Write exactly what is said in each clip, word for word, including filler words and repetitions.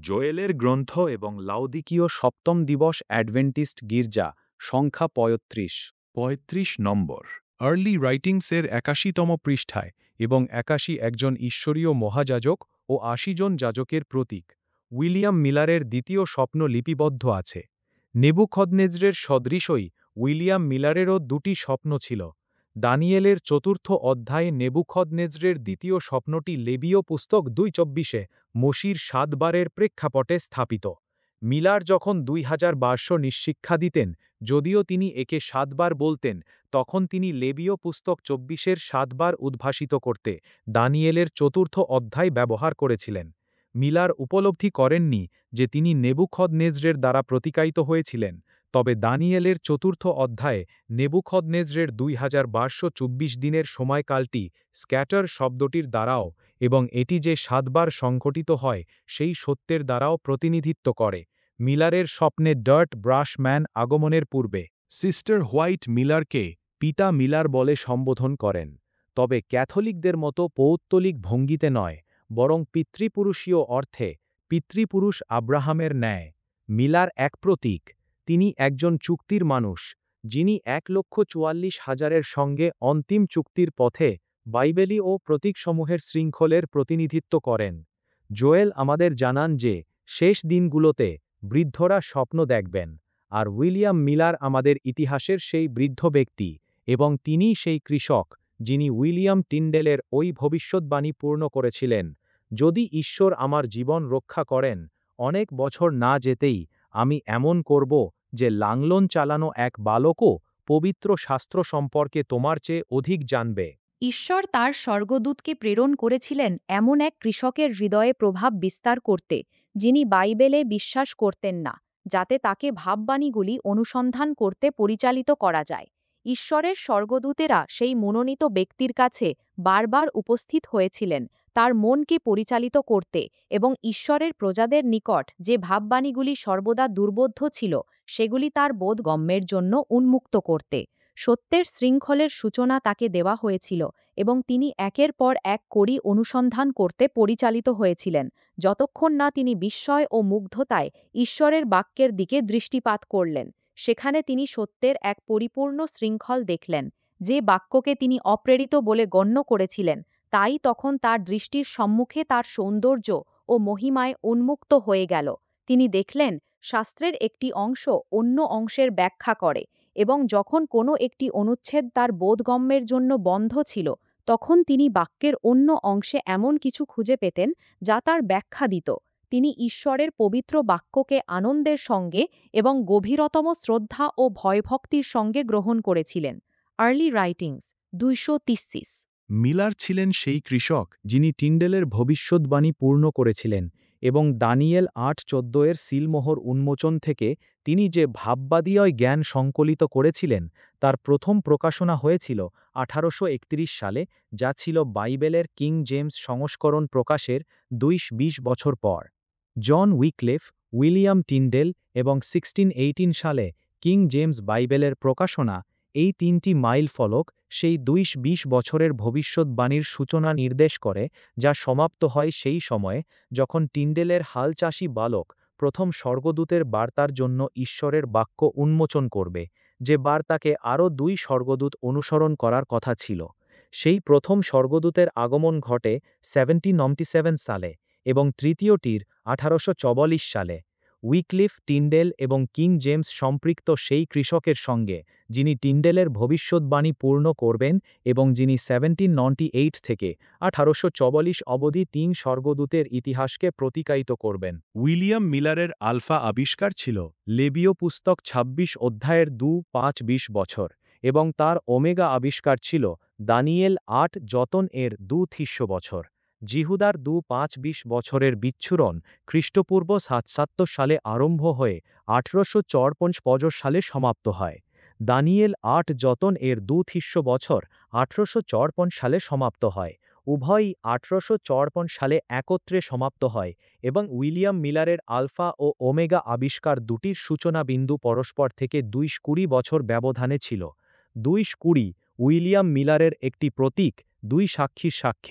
জোয়েলের গ্রন্থ এবং লাউদিকীয় সপ্তম দিবস অ্যাডভেন্টিস্ট গির্জা সংখ্যা পঁয়ত্রিশ পঁয়ত্রিশ নম্বর আর্লি রাইটিংসের একাশিতম পৃষ্ঠায় এবং একাশি একজন ঈশ্বরীয় মহাযাজক ও আশি জন যাজকের প্রতীক উইলিয়াম মিলারের দ্বিতীয় স্বপ্ন লিপিবদ্ধ আছে। নেবুখদনেজরের সদৃশই উইলিয়াম মিলারেরও দুটি স্বপ্ন ছিল। দানিয়েলের চতুর্থ অধ্যায়ে নেবুখদনেজরের দ্বিতীয় স্বপ্নটি লেবীয় পুস্তক দুই চব্বিশে মসির সাতবারের প্রেক্ষাপটে স্থাপিত। মিলার যখন দুই হাজার বারশো নিঃশিক্ষা দিতেন, যদিও তিনি একে সাতবার বলতেন, তখন তিনি লেবীয় পুস্তক চব্বিশের সাতবার উদ্ভাসিত করতে দানিয়েলের চতুর্থ অধ্যায় ব্যবহার করেছিলেন। মিলার উপলব্ধি করেননি যে তিনি নেবুখদনেজরের দ্বারা প্রতিকায়িত হয়েছিলেন, তবে দানিয়েলের চতুর্থ অধ্যায়ে নেবুখদনেজরের দুই হাজার বারশো চব্বিশ দিনের সময়কালটি স্ক্যাটার শব্দটির দ্বারাও এবং এটি যে সাতবার সংঘটিত হয় সেই সত্যের দ্বারাও প্রতিনিধিত্ব করে। মিলারের স্বপ্নে ডার্ট ব্রাশ ম্যান আগমনের পূর্বে সিস্টার হোয়াইট মিলারকে পিতা মিলার বলে সম্বোধন করেন, তবে ক্যাথলিকদের মতো পৌত্তলিক ভঙ্গিতে নয়, বরং পিতৃপুরুষীয় অর্থে পিতৃপুরুষ আব্রাহামের ন্যায়। মিলার এক প্রতীক, তিনি একজন চুক্তির মানুষ, যিনি এক লক্ষ চুয়াল্লিশ হাজারের সঙ্গে অন্তিম চুক্তির পথে বাইবেলি ও প্রতীকসমূহের শৃঙ্খলের প্রতিনিধিত্ব করেন। জোয়েল আমাদের জানান যে শেষ দিনগুলোতে বৃদ্ধরা স্বপ্ন দেখবেন, আর উইলিয়াম মিলার আমাদের ইতিহাসের সেই বৃদ্ধ ব্যক্তি, এবং তিনিই সেই কৃষক যিনি উইলিয়াম টিন্ডেলের ওই ভবিষ্যদ্বাণী পূর্ণ করেছিলেন, যদি ঈশ্বর আমার জীবন রক্ষা করেন, অনেক বছর না যেতেই আমি এমন করব যে লাংলন চালানো এক বালকও পবিত্র শাস্ত্র সম্পর্কে তোমার চেয়ে অধিক জানবে। ঈশ্বর তার স্বর্গদূতকে প্রেরণ করেছিলেন এমন এক কৃষকের হৃদয়ে প্রভাব বিস্তার করতে, যিনি বাইবেলে বিশ্বাস করতেন না, যাতে তাকে ভাববাণীগুলি অনুসন্ধান করতে পরিচালিত করা যায়। ঈশ্বরের স্বর্গদূতেরা সেই মনোনীত ব্যক্তির কাছে বারবার উপস্থিত হয়েছিলেন তার মনকে পরিচালিত করতে এবং ঈশ্বরের প্রজাদের নিকট যে ভাববাণীগুলি সর্বদা দুর্বোধ্য ছিল সেগুলি তার বোধগম্যের জন্য উন্মুক্ত করতে। সত্যের শৃঙ্খলের সূচনা তাকে দেওয়া হয়েছিল এবং তিনি একের পর এক কড়ি অনুসন্ধান করতে পরিচালিত হয়েছিলেন, যতক্ষণ না তিনি বিস্ময় ও মুগ্ধতায় ঈশ্বরের বাক্যের দিকে দৃষ্টিপাত করলেন। সেখানে তিনি সত্যের এক পরিপূর্ণ শৃঙ্খল দেখলেন। যে বাক্যকে তিনি অপ্রেরিত বলে গণ্য করেছিলেন, তাই তখন তার দৃষ্টির সম্মুখে তার সৌন্দর্য ও মহিমায় উন্মুক্ত হয়ে গেল। তিনি দেখলেন শাস্ত্রের একটি অংশ অন্য অংশের ব্যাখ্যা করে, এবং যখন কোনো একটি অনুচ্ছেদ তার বোধগম্যের জন্য বন্ধ ছিল, তখন তিনি বাক্যের অন্য অংশে এমন কিছু খুঁজে পেতেন যা তার ব্যাখ্যা দিত। তিনি ঈশ্বরের পবিত্র বাক্যকে আনন্দের সঙ্গে এবং গভীরতম শ্রদ্ধা ও ভয়ভক্তির সঙ্গে গ্রহণ করেছিলেন। আর্লি রাইটিংস দুইশো তিরিশ। মিলার ছিলেন সেই কৃষক যিনি টিন্ডেলের ভবিষ্যদ্বাণী পূর্ণ করেছিলেন, এবং দানিয়েল আট চোদ্দ এর সিলমোহর উন্মোচন থেকে তিনি যে ভাববাদীয় জ্ঞান সংকলিত করেছিলেন তার প্রথম প্রকাশনা হয়েছিল আঠারোশো একত্রিশ সালে, যা ছিল বাইবেলের কিং জেমস সংস্করণ প্রকাশের দুইশ বিশ বছর পর। জন উইকলিফ, উইলিয়াম টিন্ডেল এবং সিক্সটিন এইটিন সালে কিং জেমস বাইবেলের প্রকাশনা, এই তিনটি মাইল ফলক সেই দুইশ বিশ বছরের ভবিষ্যদ্বাণীর সূচনা নির্দেশ করে, যা সমাপ্ত হয় সেই সময়ে যখন টিন্ডেলের হালচাষী বালক প্রথম স্বর্গদূতের বার্তার জন্য ঈশ্বরের বাক্য উন্মোচন করবে, যে বার্তাকে আরও দুই স্বর্গদূত অনুসরণ করার কথা ছিল। সেই প্রথম স্বর্গদূতের আগমন ঘটে সেভেন্টিন নাইনটি সেভেন সালে এবং তৃতীয়টির আঠারোশো চুয়াল্লিশ সালে। উইকলিফ, টিন্ডেল এবং কিং জেমস সম্পৃক্ত সেই কৃষকের সঙ্গে যিনি টিন্ডেলের ভবিষ্যদ্বাণী পূর্ণ করবেন এবং যিনি সেভেন্টিন নাইনটি এইট থেকে আঠারোশো চুয়াল্লিশ অবধি তিন স্বর্গদূতের ইতিহাসকে প্রতিকায়িত করবেন। উইলিয়াম মিলারের আলফা আবিষ্কার ছিল লেবীয় পুস্তক ছাব্বিশ অধ্যায়ের দু পাঁচ বিশ বছর, এবং তার ওমেগা আবিষ্কার ছিল দানিয়েল আট যতন এর দু তিরিশ বছর। জিহুদার দু পাঁচ বিশ বছরের বিচ্ছুরণ খ্রিস্টপূর্ব সাতষট্টি সালে আরম্ভ হয়ে আঠারোশো চুয়াল্লিশ সালে সমাপ্ত হয়। দানিয়েল আট যতন এর দু তিরিশ বছর আঠারোশো চুয়াল্লিশ সালে সমাপ্ত হয়। উভয়ই আঠারোশো চুয়াল্লিশ সালে একত্রে সমাপ্ত হয়, এবং উইলিয়াম মিলারের আলফা ও ওমেগা আবিষ্কার দুটির সূচনা বিন্দু পরস্পর থেকে দুইশ কুড়ি বছর ব্যবধানে ছিল। দুইশ কুড়ি উইলিয়াম মিলারের একটি প্রতীক, দুই সাক্ষীর সাক্ষ্যে।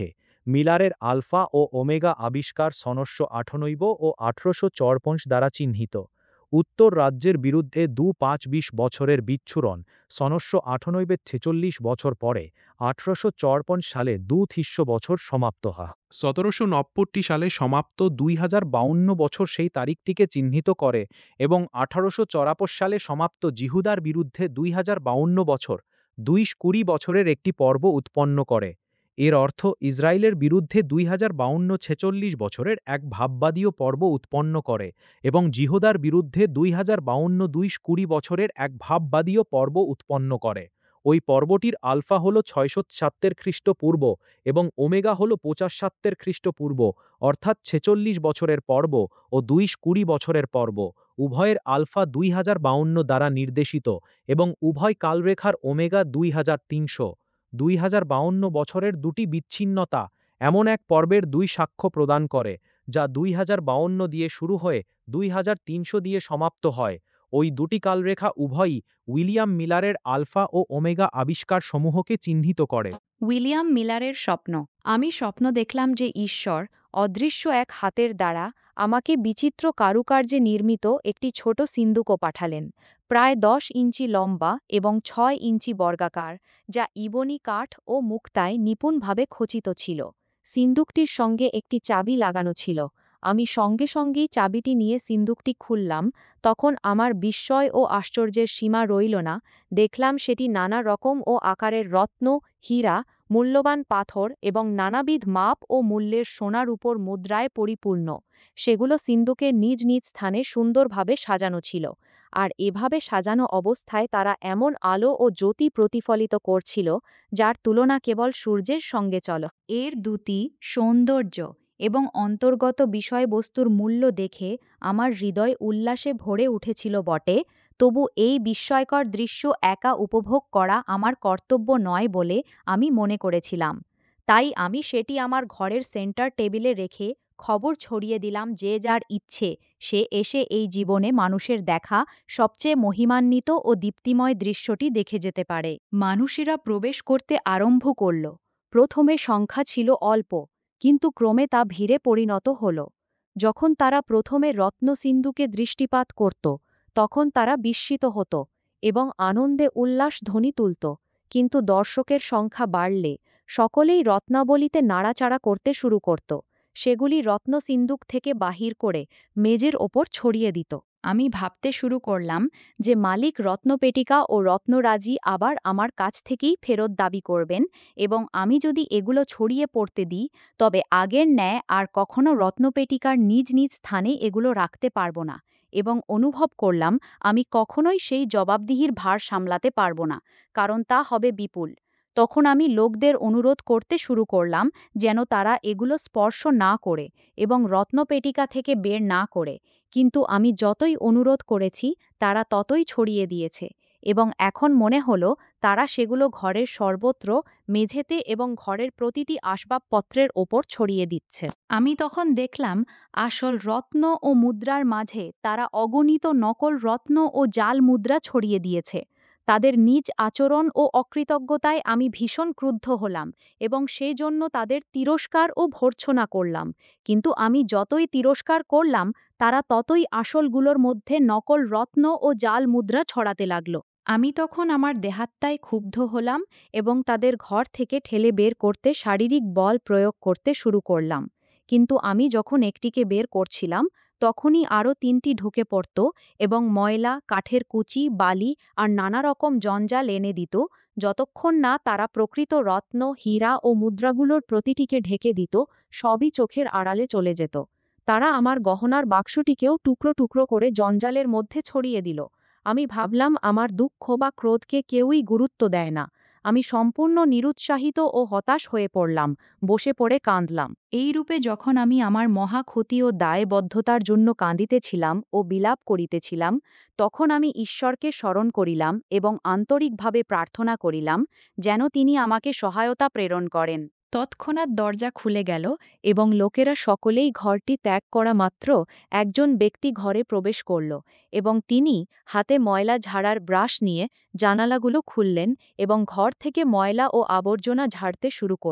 মিলারের আলফা ও ওমেগা আবিষ্কার সনশো আটানব্বই ও আঠারোশো চরপঞ্চ দ্বারা চিহ্নিত। উত্তর রাজ্যের বিরুদ্ধে দু পাঁচ বিশ বছরের বিচ্ছুরণ সনশো আটানব্বই ছেচল্লিশ বছর পরে আঠারোশো চরপঞ্চ সালে দু থিস্য বছর সমাপ্ত হয়। সতেরোশো নব্বই সালে সমাপ্ত দুই হাজার বাউন্ন বছর সেই তারিখটিকে চিহ্নিত করে এবং আঠারোশো চরাপশ সালে সমাপ্ত জিহুদার বিরুদ্ধে দুই হাজার বাউন্ন বছর দুই কুড়ি বছরের একটি পর্ব উৎপন্ন করে। এর অর্থ ইসরায়েলের বিরুদ্ধে দুই হাজার বাউন্ন ছেচল্লিশ বছরের এক ভাববাদীয় পর্ব উৎপন্ন করে এবং জিহুদার বিরুদ্ধে দুই হাজার বাউন্ন দুই কুড়ি বছরের এক ভাববাদীয় পর্ব উৎপন্ন করে। ওই পর্বটির আলফা হল ছয়শো সাতের খ্রিস্টপূর্ব এবং ওমেগা হল পঁচাশ সাতের খ্রিস্টপূর্ব, অর্থাৎ ছেচল্লিশ বছরের পর্ব ও দুই কুড়ি বছরের পর্ব। উভয়ের আলফা দুই হাজার বাউন্ন দ্বারা নির্দেশিত এবং উভয় কালরেখার ওমেগা দুই হাজার তিনশো। দুই হাজার বাউন্ন বছরের দুটি বিচ্ছিন্নতা এমন এক পর্বের দুই সাক্ষ্য প্রদান করে যা দুই হাজার বাউন্ন দিয়ে শুরু হয়ে দুই হাজার তিনশো দিয়ে সমাপ্ত হয়। ওই দুটি কালরেখা উভয়ই উইলিয়াম মিলারের আলফা ও ওমেগা আবিষ্কারসমূহকে চিহ্নিত করে। উইলিয়াম মিলারের স্বপ্ন। আমি স্বপ্ন দেখলাম যে ঈশ্বর অদৃশ্য এক হাতের দ্বারা আমাকে বিচিত্র কারুকার্যে নির্মিত একটি ছোট সিন্দুকও পাঠালেন, প্রায় দশ ইঞ্চি লম্বা এবং ছয় ইঞ্চি বর্গাকার, যা ইবনি কাঠ ও মুক্তায় নিপুণভাবে খচিত ছিল। সিন্দুকটির সঙ্গে একটি চাবি লাগানো ছিল। আমি সঙ্গে সঙ্গেই চাবিটি নিয়ে সিন্দুকটি খুললাম। তখন আমার বিস্ময় ও আশ্চর্যের সীমা রইল না। দেখলাম সেটি নানা রকম ও আকারের রত্ন, হীরা, মূল্যবান পাথর এবং নানাবিধ মাপ ও মূল্যের সোনার উপর মুদ্রায় পরিপূর্ণ। সেগুলো সিন্দুকের নিজ নিজ স্থানে সুন্দরভাবে সাজানো ছিল, আর এভাবে সাজানো অবস্থায় তারা এমন আলো ও জ্যোতি প্রতিফলিত করছিল যার তুলনা কেবল সূর্যের সঙ্গে চল। এর দ্যুতি, সৌন্দর্য এবং অন্তর্গত বিষয়বস্তুর মূল্য দেখে আমার হৃদয় উল্লাসে ভরে উঠেছিল বটে, তবু এই বিস্ময়কর দৃশ্য একা উপভোগ করা আমার কর্তব্য নয় বলে আমি মনে করেছিলাম। তাই আমি সেটি আমার ঘরের সেন্টার টেবিলে রেখে খবর ছড়িয়ে দিলাম যে যার ইচ্ছে সে এসে এই জীবনে মানুষের দেখা সবচেয়ে মহিমান্বিত ও দীপ্তিময় দৃশ্যটি দেখে যেতে পারে। মানুষেরা প্রবেশ করতে আরম্ভ করল। প্রথমে সংখ্যা ছিল অল্প, কিন্তু ক্রমে তা ভিড়ে পরিণত হল। যখন তারা প্রথমে রত্নসিন্ধুকে দৃষ্টিপাত করত, তখন তারা বিস্মিত হতো এবং আনন্দে উল্লাস ধ্বনি তুলত, কিন্তু দর্শকের সংখ্যা বাড়লে সকলেই রত্নাবলীতে নাড়াচাড়া করতে শুরু করত। সেগুলি রত্নসিন্ধুক থেকে বাহির করে মেজের ওপর ছড়িয়ে দিত। আমি ভাবতে শুরু করলাম যে মালিক রত্নপেটিকা ও রত্নরাজি আবার আমার কাছ থেকেই ফেরত দাবি করবেন, এবং আমি যদি এগুলো ছড়িয়ে পড়তে দিই তবে আগের ন্যায় আর কখনো রত্নপেটিকার নিজ নিজ স্থানে এগুলো রাখতে পারব না, এবং অনুভব করলাম আমি কখনোই সেই জবাবদিহির ভার সামলাতে পারব না, কারণ তা হবে বিপুল। তখন আমি লোকদের অনুরোধ করতে শুরু করলাম যেন তারা এগুলো স্পর্শ না করে এবং রত্নপেটিকা থেকে বের না করে, কিন্তু আমি যতই অনুরোধ করেছি তারা ততই ছড়িয়ে দিয়েছে, এবং এখন মনে হলো তারা সেগুলো ঘরের সর্বত্র, মেঝেতে এবং ঘরের প্রতিটি আসবাবপত্রের ওপর ছড়িয়ে দিচ্ছে। আমি তখন দেখলাম আসল রত্ন ও মুদ্রার মাঝে তারা অগণিত নকল রত্ন ও জাল মুদ্রা ছড়িয়ে দিয়েছে। তাদের নিজ আচরণ ও অকৃতজ্ঞতায় আমি ভীষণ ক্রুদ্ধ হলাম এবং সেই জন্য তাদের তিরস্কার ও ভর্ৎসনা করলাম, কিন্তু আমি যতই তিরস্কার করলাম তারা ততই আসলগুলোর মধ্যে নকল রত্ন ও জাল মুদ্রা ছড়াতে লাগল। আমি তখন আমার দেহাত্মায় ক্ষুব্ধ হলাম এবং তাদের ঘর থেকে ঠেলে বের করতে শারীরিক বল প্রয়োগ করতে শুরু করলাম, কিন্তু আমি যখন একটিকে বের করছিলাম তখনই আরও তিনটি ঢুকে পড়ত এবং ময়লা, কাঠের কুচি, বালি আর নানা রকম জঞ্জাল এনে দিত, যতক্ষণ না তারা প্রকৃত রত্ন, হীরা ও মুদ্রাগুলোর প্রতিটিকে ঢেকে দিত, সবই চোখের আড়ালে চলে যেত। তারা আমার গহনার বাক্সটিকেও টুকরো টুকরো করে জঞ্জালের মধ্যে ছড়িয়ে দিল। আমি ভাবলাম আমার দুঃখ বা ক্রোধকে কেউই গুরুত্ব দেয় না। আমি সম্পূর্ণ নিরুৎসাহিত ও হতাশ হয়ে পড়লাম, বসে পড়ে কাঁদলাম। এই রূপে যখন আমি আমার মহা ক্ষতি ও দায়বদ্ধতার জন্য কাঁদিতেছিলাম ও বিলাপ করিতেছিলাম, তখন আমি ঈশ্বরকে স্মরণ করিলাম এবং আন্তরিকভাবে প্রার্থনা করিলাম যেন তিনি আমাকে সহায়তা প্রেরণ করেন। তৎক্ষণাৎ দরজা খুলে গেল এবং লোকেরা সকলেই ঘরটি ত্যাগ করা মাত্র একজন ব্যক্তি ঘরে প্রবেশ করল, এবং তিনি হাতে ময়লা ঝাড়ার ব্রাশ নিয়ে জানালাগুলো খুললেন এবং ঘর থেকে ময়লা ও আবর্জনা ঝাড়তে শুরু করলেন।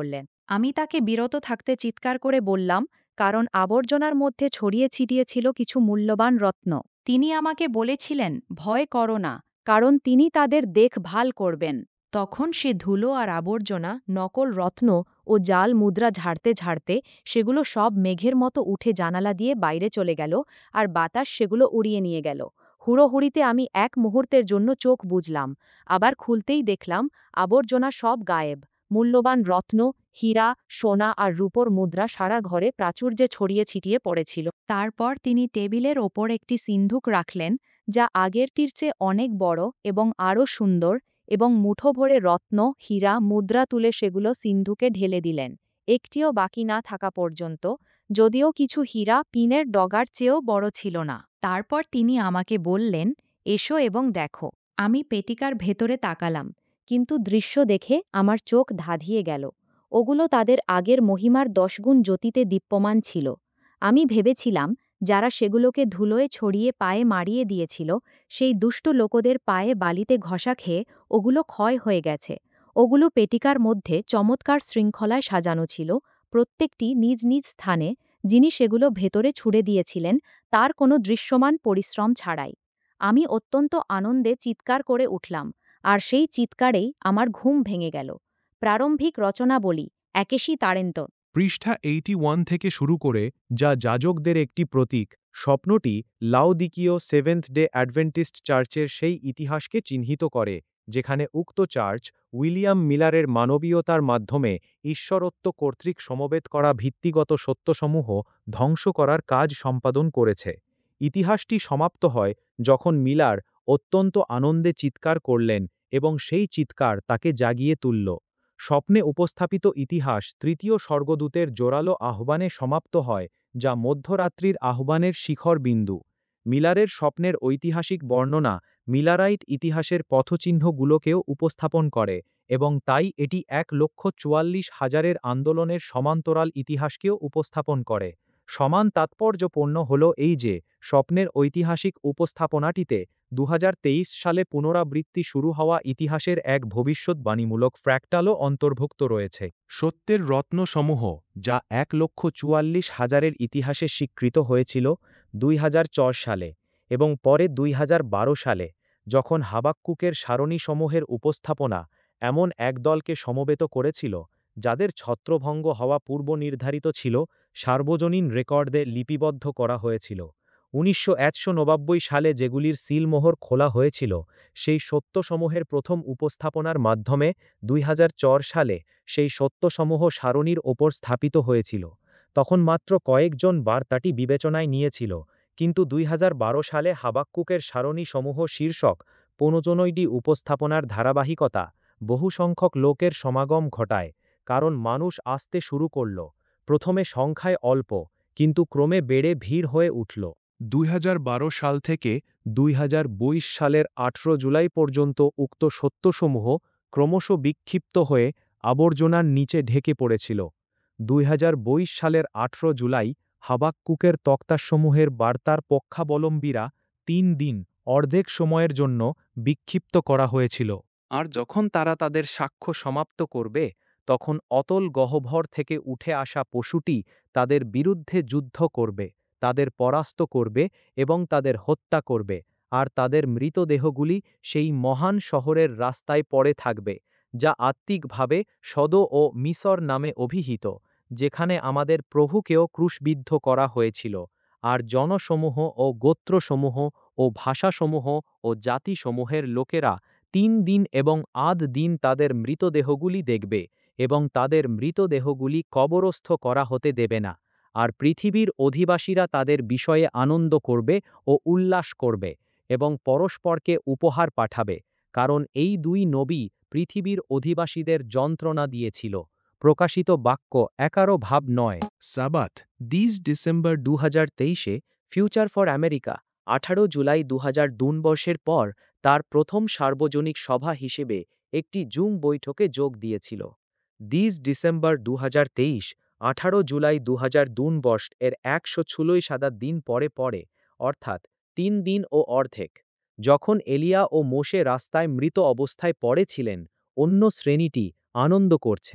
আমি তাকে বিরত থাকতে চিৎকার করে বললাম, কারণ আবর্জনার মধ্যে ছড়িয়ে ছিটিয়ে ছিল কিছু মূল্যবান রত্ন। তিনি আমাকে বলেছিলেন, ভয় করো না, কারণ তিনি তাদের দেখভাল করবেন। তখন সে ধুলো আর আবর্জনা, নকল রত্ন ও জাল মুদ্রা ঝাড়তে ঝাড়তে সেগুলো সব মেঘের মতো উঠে জানালা দিয়ে বাইরে চলে গেল, আর বাতাস সেগুলো উড়িয়ে নিয়ে গেল। হুড়োহুড়িতে আমি এক মুহূর্তের জন্য চোখ বুজলাম, আবার খুলতেই দেখলাম আবর্জনা সব গায়েব। মূল্যবান রত্ন, হীরা, সোনা আর রূপোর মুদ্রা সারা ঘরে প্রাচুর্যে ছড়িয়ে ছিটিয়ে পড়েছিল। তারপর তিনি টেবিলের ওপর একটি সিন্ধুক রাখলেন, যা আগেরটির চেয়ে অনেক বড় এবং আরও সুন্দর, এবং মুঠো ভরে রত্ন, হীরা, মুদ্রা তুলে সেগুলো সিন্ধুকে ঢেলে দিলেন, একটিও বাকি না থাকা পর্যন্ত, যদিও কিছু হীরা পিনের ডগার চেয়েও বড় ছিল না। তারপর তিনি আমাকে বললেন, এসো এবং দেখো। আমি পেটিকার ভেতরে তাকালাম, কিন্তু দৃশ্য দেখে আমার চোখ ধাঁধিয়ে গেল। ওগুলো তাদের আগের মহিমার দশগুণ জ্যোতিতে দীপ্যমান ছিল। আমি ভেবেছিলাম, যারা সেগুলোকে ধুলোয় ছড়িয়ে পায়ে মারিয়ে দিয়েছিল, সেই দুষ্ট লোকদের পায়ে বালিতে ঘষা খেয়ে ওগুলো ক্ষয় হয়ে গেছে। ওগুলো পেটিকার মধ্যে চমৎকার শৃঙ্খলায় সাজানো ছিল, প্রত্যেকটি নিজ নিজ স্থানে। যিনি সেগুলো ভেতরে ছুড়ে দিয়েছিলেন, তার কোনো দৃশ্যমান পরিশ্রম ছাড়াই। আমি অত্যন্ত আনন্দে চিৎকার করে উঠলাম, আর সেই চিৎকারেই আমার ঘুম ভেঙে গেল। প্রারম্ভিক রচনাবলী, একেশি তারেন্ত। পৃষ্ঠা এইটি ওয়ান থেকে শুরু করে, যা যাজকদের একটি প্রতীক, স্বপ্নটি লাউদিকীয় সেভেন্থ ডে অ্যাডভেন্টিস্ট চার্চের সেই ইতিহাসকে চিহ্নিত করে, যেখানে উক্ত চার্চ উইলিয়াম মিলারের মানবীয়তার মাধ্যমে ঈশ্বরত্ব কর্তৃক সমবেত করা ভিত্তিগত সত্যসমূহ ধ্বংস করার কাজ সম্পাদন করেছে। ইতিহাসটি সমাপ্ত হয় যখন মিলার অত্যন্ত আনন্দে চিৎকার করলেন এবং সেই চিৎকার তাকে জাগিয়ে তুলল। স্বপ্নে উপস্থাপিত ইতিহাস তৃতীয় স্বর্গদূতের জোরালো আহ্বানে সমাপ্ত হয়, যা মধ্যরাত্রির আহ্বানের শিখর বিন্দু। মিলারের স্বপ্নের ঐতিহাসিক বর্ণনা মিলারাইট ইতিহাসের পথচিহ্নগুলোকেও উপস্থাপন করে, এবং তাই এটি এক লক্ষ চুয়াল্লিশ হাজারের আন্দোলনের সমান্তরাল ইতিহাসকেও উপস্থাপন করে। সমান তাৎপর্যপূর্ণ হল এই যে, স্বপ্নের ঐতিহাসিক উপস্থাপনাটিতে দু হাজার তেইশ সালে পুনরাবৃত্তি শুরু হওয়া ইতিহাসের এক ভবিষ্যদ্বাণীমূলক ফ্র্যাক্টালও অন্তর্ভুক্ত রয়েছে। সত্যের রত্নসমূহ, যা এক লক্ষ চুয়াল্লিশ হাজারের ইতিহাসে স্বীকৃত হয়েছিল দুই হাজার চার সালে, এবং পরে দুই হাজার বারো সালে, যখন হাবাক্কুকের সারণীসমূহের উপস্থাপনা এমন এক দলকে সমবেত করেছিল, যাদের ছত্রভঙ্গ হওয়া পূর্বনির্ধারিত ছিল, সার্বজনীন রেকর্ডে লিপিবদ্ধ করা হয়েছিল। উনিশশো নব্বই সালে যেগুলির সিলমোহর খোলা হয়েছিল, সেই সত্যসমূহের প্রথম উপস্থাপনার মাধ্যমে দুই হাজার চার সালে সেই সত্যসমূহ সারণীর ওপর স্থাপিত হয়েছিল। তখন মাত্র কয়েকজন বার্তাটি বিবেচনায় নিয়েছিল, কিন্তু দুই হাজার বারো সালে হাবাক্কুকের সারণীসমূহ শীর্ষক পৌনজনৈডি উপস্থাপনার ধারাবাহিকতা বহু সংখ্যক লোকের সমাগম ঘটায়, কারণ মানুষ আসতে শুরু করল, প্রথমে সংখ্যায় অল্প, কিন্তু ক্রমে বেড়ে ভিড় হয়ে উঠল। দুই হাজার বারো সাল থেকে দুই হাজার বাইশ সালের আঠারো জুলাই পর্যন্ত উক্ত সত্যসমূহ ক্রমশ বিক্ষিপ্ত হয়ে আবর্জনার নিচে ঢেকে পড়েছিল। দুই হাজার বাইশ সালের আঠারো জুলাই হাবাক্কুকের তক্তাসমূহের বার্তার পক্ষাবলম্বীরা তিন দিন অর্ধেক সময়ের জন্য বিক্ষিপ্ত করা হয়েছিল। আর যখন তারা তাদের সাক্ষ্য সমাপ্ত করবে, তখন অতল গহ্বর থেকে উঠে আসা পশুটি তাদের বিরুদ্ধে যুদ্ধ করবে, তাদের পরাস্ত করবে এবং তাদের হত্যা করবে, আর তাদের মৃতদেহগুলি সেই মহান শহরের রাস্তায় পড়ে থাকবে, যা আত্মিকভাবে সদ ও মিসর নামে অভিহিত, যেখানে আমাদের প্রভুকেও ক্রুশবিদ্ধ করা হয়েছিল। আর জনসমূহ ও গোত্রসমূহ ও ভাষাসমূহ ও জাতিসমূহের লোকেরা তিন দিন এবং আধ দিন তাদের মৃতদেহগুলি দেখবে, এবং তাদের মৃতদেহগুলি কবরস্থ করা হতে দেবে না। আর পৃথিবীর অধিবাসীরা তাদের বিষয়ে আনন্দ করবে ও উল্লাস করবে, এবং পরস্পরকে উপহার পাঠাবে, কারণ এই দুই নবী পৃথিবীর অধিবাসীদের যন্ত্রণা দিয়েছিল। প্রকাশিত বাক্য একারো ভাব নয়। সাবাত দিস ডিসেম্বর দু হাজার তেইশে ফিউচার ফর আমেরিকা আঠারো জুলাই দু হাজার দুই বর্ষের পর তার প্রথম সার্বজনিক সভা হিসেবে একটি জুম বৈঠকে যোগ দিয়েছিল। দিস ডিসেম্বর দু হাজার তেইশ আঠারো জুলাই দু হাজার দুই বর্ষ এর একশো ছুলোই সাদা দিন পরে পরে, অর্থাৎ তিন দিন ও অর্ধেক, যখন এলিয়া ও মোশে রাস্তায় মৃত অবস্থায় পড়েছিলেন, অন্য শ্রেণীটি আনন্দ করছে।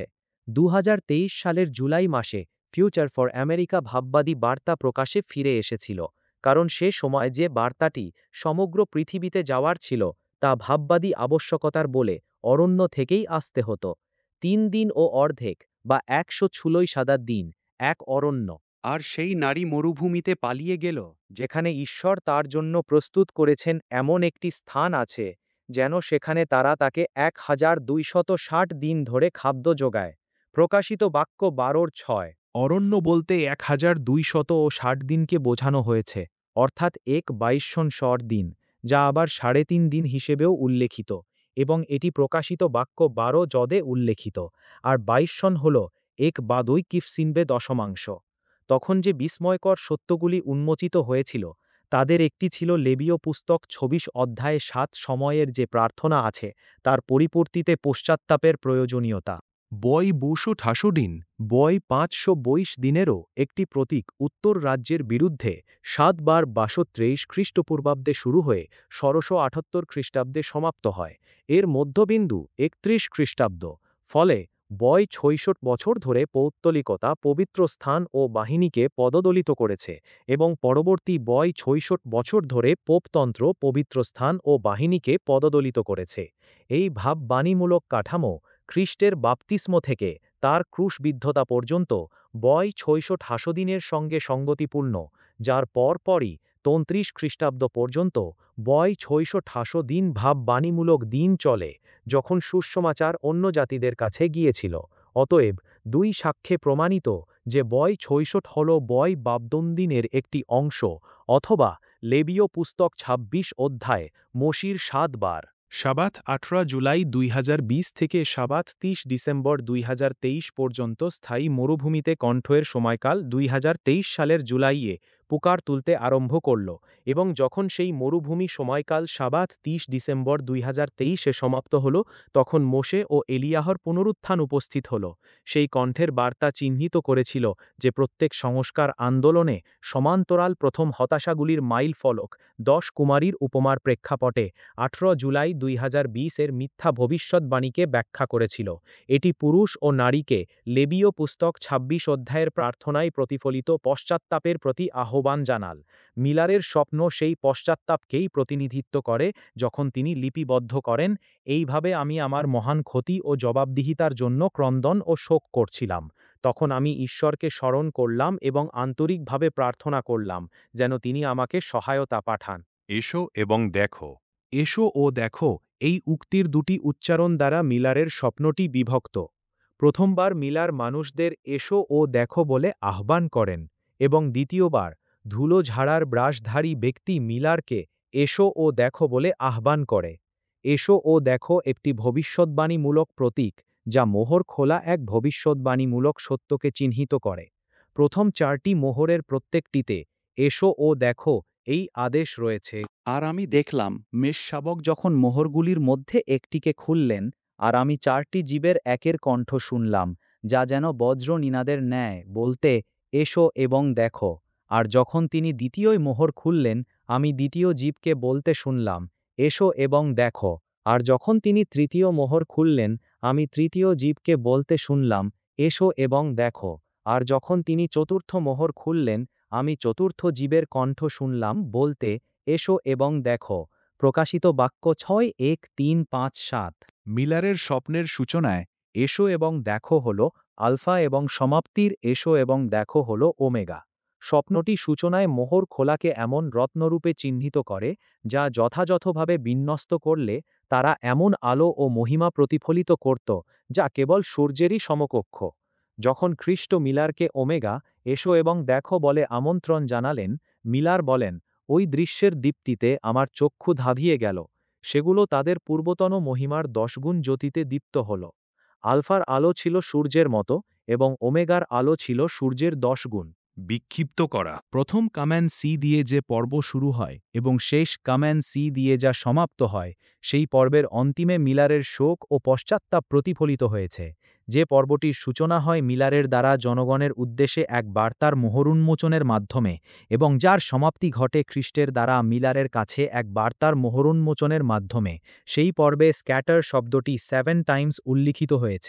দু হাজার তেইশ সালের জুলাই মাসে ফিউচার ফর আমেরিকা ভাববাদী বার্তা প্রকাশে ফিরে এসেছিল, কারণ সে সময় যে বার্তাটি সমগ্র পৃথিবীতে যাওয়ার ছিল তা ভাববাদী আবশ্যকতার বলে অরণ্য থেকেই আসতে হতো। তিন দিন ও অর্ধেক বা একশো ছুলোই সাদা দিন, এক অরণ্য। আর সেই নারী মরুভূমিতে পালিয়ে গেল, যেখানে ঈশ্বর তার জন্য প্রস্তুত করেছেন এমন একটি স্থান আছে, যেন সেখানে তারা তাকে এক হাজার দুইশত ষাট দিন ধরে খাদ্য যোগায়। প্রকাশিত বাক্য বারোর ছয়। অরণ্য বলতে এক হাজার দুইশত ও ষাট দিনকে বোঝানো হয়েছে, অর্থাৎ এক বাইশশন শর দিন, যা আবার সাড়ে তিন দিন হিসেবেও উল্লেখিত, এবং এটি প্রকাশিত বাক্য বারো যদে উল্লেখিত, আর বাইশশন হল এক বা দুই কিফসিনবে দশমাংশ। তখন যে বিস্ময়কর সত্যগুলি উন্মোচিত হয়েছিল তাদের একটি ছিল লেবীয় পুস্তক ছবিশ অধ্যায়ে সাত সময়ের যে প্রার্থনা আছে তার পরিপূর্তিতে পশ্চাত্তাপের প্রয়োজনীয়তা। বয় বৌশো ঠাসো দিন, বয় পাঁচশো বইশ দিনেরও একটি প্রতীক উত্তর রাজ্যের বিরুদ্ধে সাতবার বাশো ত্রেইশ খ্রিস্টপূর্বাব্দে শুরু হয়ে ষোড়শো আটাত্তর খ্রিস্টাব্দে সমাপ্ত হয়। এর মধ্যবিন্দু একত্রিশ খ্রিস্টাব্দ। ফলে বয় ছয়ষট বছর ধরে পৌত্তলিকতা পবিত্র স্থান ও বাহিনীকে পদদলিত করেছে, এবং পরবর্তী বয় ছয়ষট বছর ধরে পোপতন্ত্র পবিত্র স্থান ও বাহিনীকে পদদলিত করেছে। এই ভাববাণীমূলক কাঠামো খ্রিস্টের বাপ্তিস্ম থেকে তার ক্রুশবিদ্ধতা পর্যন্ত বয় ছয়ষট হাসদিনের সঙ্গে সঙ্গতিপূর্ণ, যার পরপরই তন্ত্রিশ খ্রিস্টাব্দ পর্যন্ত বয় ছয়ষট হাসো দিন ভাববাণীমূলক দিন চলে, যখন সুসমাচার অন্য জাতিদের কাছে গিয়েছিল। অতএব দুই সাক্ষ্যে প্রমাণিত যে বয় ছয়ষট হল বয় বাবদন্দিনের একটি অংশ, অথবা লেবীয় পুস্তক ছাব্বিশ অধ্যায় মসির সাতবার। সাবাত আঠারো জুলাই দুই হাজার বিশ থেকে সাবাত তিরিশ ডিসেম্বর দুই হাজার তেইশ পর্যন্ত স্থায়ী মরুভূমিতে কণ্ঠের সময়কাল দুই হাজার তেইশ সালের জুলাইয়ে পুকার তুলতে আরম্ভ করল, এবং যখন সেই মরুভূমি সময়কাল সাবাত তিরিশ ডিসেম্বর দুই হাজার তেইশে সমাপ্ত হল, তখন মোশে ও এলিয়াহর পুনরুত্থান উপস্থিত হল। সেই কণ্ঠের বার্তা চিহ্নিত করেছিল যে প্রত্যেক সংস্কার আন্দোলনে সমান্তরাল প্রথম হতাশাগুলির মাইল ফলক দশ কুমারীর উপমার প্রেক্ষাপটে আঠারো জুলাই দুই হাজার বিশ এর মিথ্যা ভবিষ্যৎবাণীকে ব্যাখ্যা করেছিল। এটি পুরুষ ও নারীকে লেবীয় পুস্তক ছাব্বিশ অধ্যায়ের প্রার্থনায় প্রতিফলিত পশ্চাত্তাপের প্রতি আহ্বান জানাল। মিলারের স্বপ্ন সেই পশ্চাত্তাপকেই প্রতিনিধিত্ব করে, যখন তিনি লিপিবদ্ধ করেন, এইভাবে আমি আমার মহান ক্ষতি ও জবাবদিহিতার জন্য ক্রন্দন ও শোক করছিলাম। তখন আমি ঈশ্বরকে স্মরণ করলাম এবং আন্তরিকভাবে প্রার্থনা করলাম যেন তিনি আমাকে সহায়তা পাঠান। এসো এবং দেখো। এসো ও দেখো, এই উক্তির দুটি উচ্চারণ দ্বারা মিলারের স্বপ্নটি বিভক্ত। প্রথমবার মিলার মানুষদের এসো ও দেখো বলে আহ্বান করেন, এবং দ্বিতীয়বার ধুলো ঝাড়ার ব্রাশধারী ব্যক্তি মিলারকে এসো ও দেখো বলে আহ্বান করে। এসো ও দেখো একটি ভবিষ্যদ্বাণীমূলক প্রতীক, যা মোহর খোলা এক ভবিষ্যদ্বাণীমূলক সত্যকে চিহ্নিত করে। প্রথম চারটি মোহরের প্রত্যেকটিতে এসো ও দেখো এই আদেশ রয়েছে। আর আমি দেখলাম মেষশাবক যখন মোহরগুলির মধ্যে একটিকে খুললেন, আর আমি চারটি জীবের একের কণ্ঠ শুনলাম, যা যেন বজ্র নিনাদের ন্যায়, বলতে, এসো এবং দেখো। আর যখন তিনি দ্বিতীয় মোহর খুললেন, আমি দ্বিতীয় জীবকে বলতে শুনলাম, এসো এবং দেখো। আর যখন তিনি তৃতীয় মোহর খুললেন, আমি তৃতীয় জীবকে বলতে শুনলাম, এসো এবং দেখো। আর যখন তিনি চতুর্থ মোহর খুললেন, আমি চতুর্থ জীবের কণ্ঠ শুনলাম বলতে, এসো এবং দেখো। প্রকাশিত বাক্য ছয় এক তিন পাঁচ সাত। মিলারের স্বপ্নের সূচনায় এসো এবং দেখো হল আলফা এবং সমাপ্তির এসো এবং দেখো হল ওমেগা। স্বপ্নটি সূচনায় মোহর খোলাকে এমন রত্নরূপে চিহ্নিত করে, যা যথাযথভাবে বিন্যস্ত করলে তারা এমন আলো ও মহিমা প্রতিফলিত করত যা কেবল সূর্যেরই সমকক্ষ। যখন খ্রিস্ট মিলারকে ওমেগা এসো এবং দেখো বলে আমন্ত্রণ জানালেন, মিলার বলেন, ওই দৃশ্যের দীপ্তিতে আমার চক্ষু ধাঁধিয়ে গেল। সেগুলো তাদের পূর্বতন মহিমার দশগুণ জ্যোতিতে দীপ্ত হল। আলফার আলো ছিল সূর্যের মতো, এবং ওমেগার আলো ছিল সূর্যের দশগুণ। বিক্ষিপ্ত করা। প্রথম কম্যান্ড সি দিয়ে যে পর্ব শুরু হয় এবং শেষ কম্যান্ড সি দিয়ে যা সমাপ্ত হয়, সেই পর্বের অন্তিমে মিলারের শোক ও পশ্চাত্তাপ প্রতিফলিত হয়েছে। যে পর্বটির সূচনা হয় মিলারের দ্বারা জনগণের উদ্দেশ্যে এক বার্তার মোহরুন্মোচনের মাধ্যমে, এবং যার সমাপ্তি ঘটে খ্রিস্টের দ্বারা মিলারের কাছে এক বার্তার মোহরুন্মোচনের মাধ্যমে, সেই পর্বে স্ক্যাটার শব্দটি সেভেন টাইমস উল্লিখিত হয়েছে।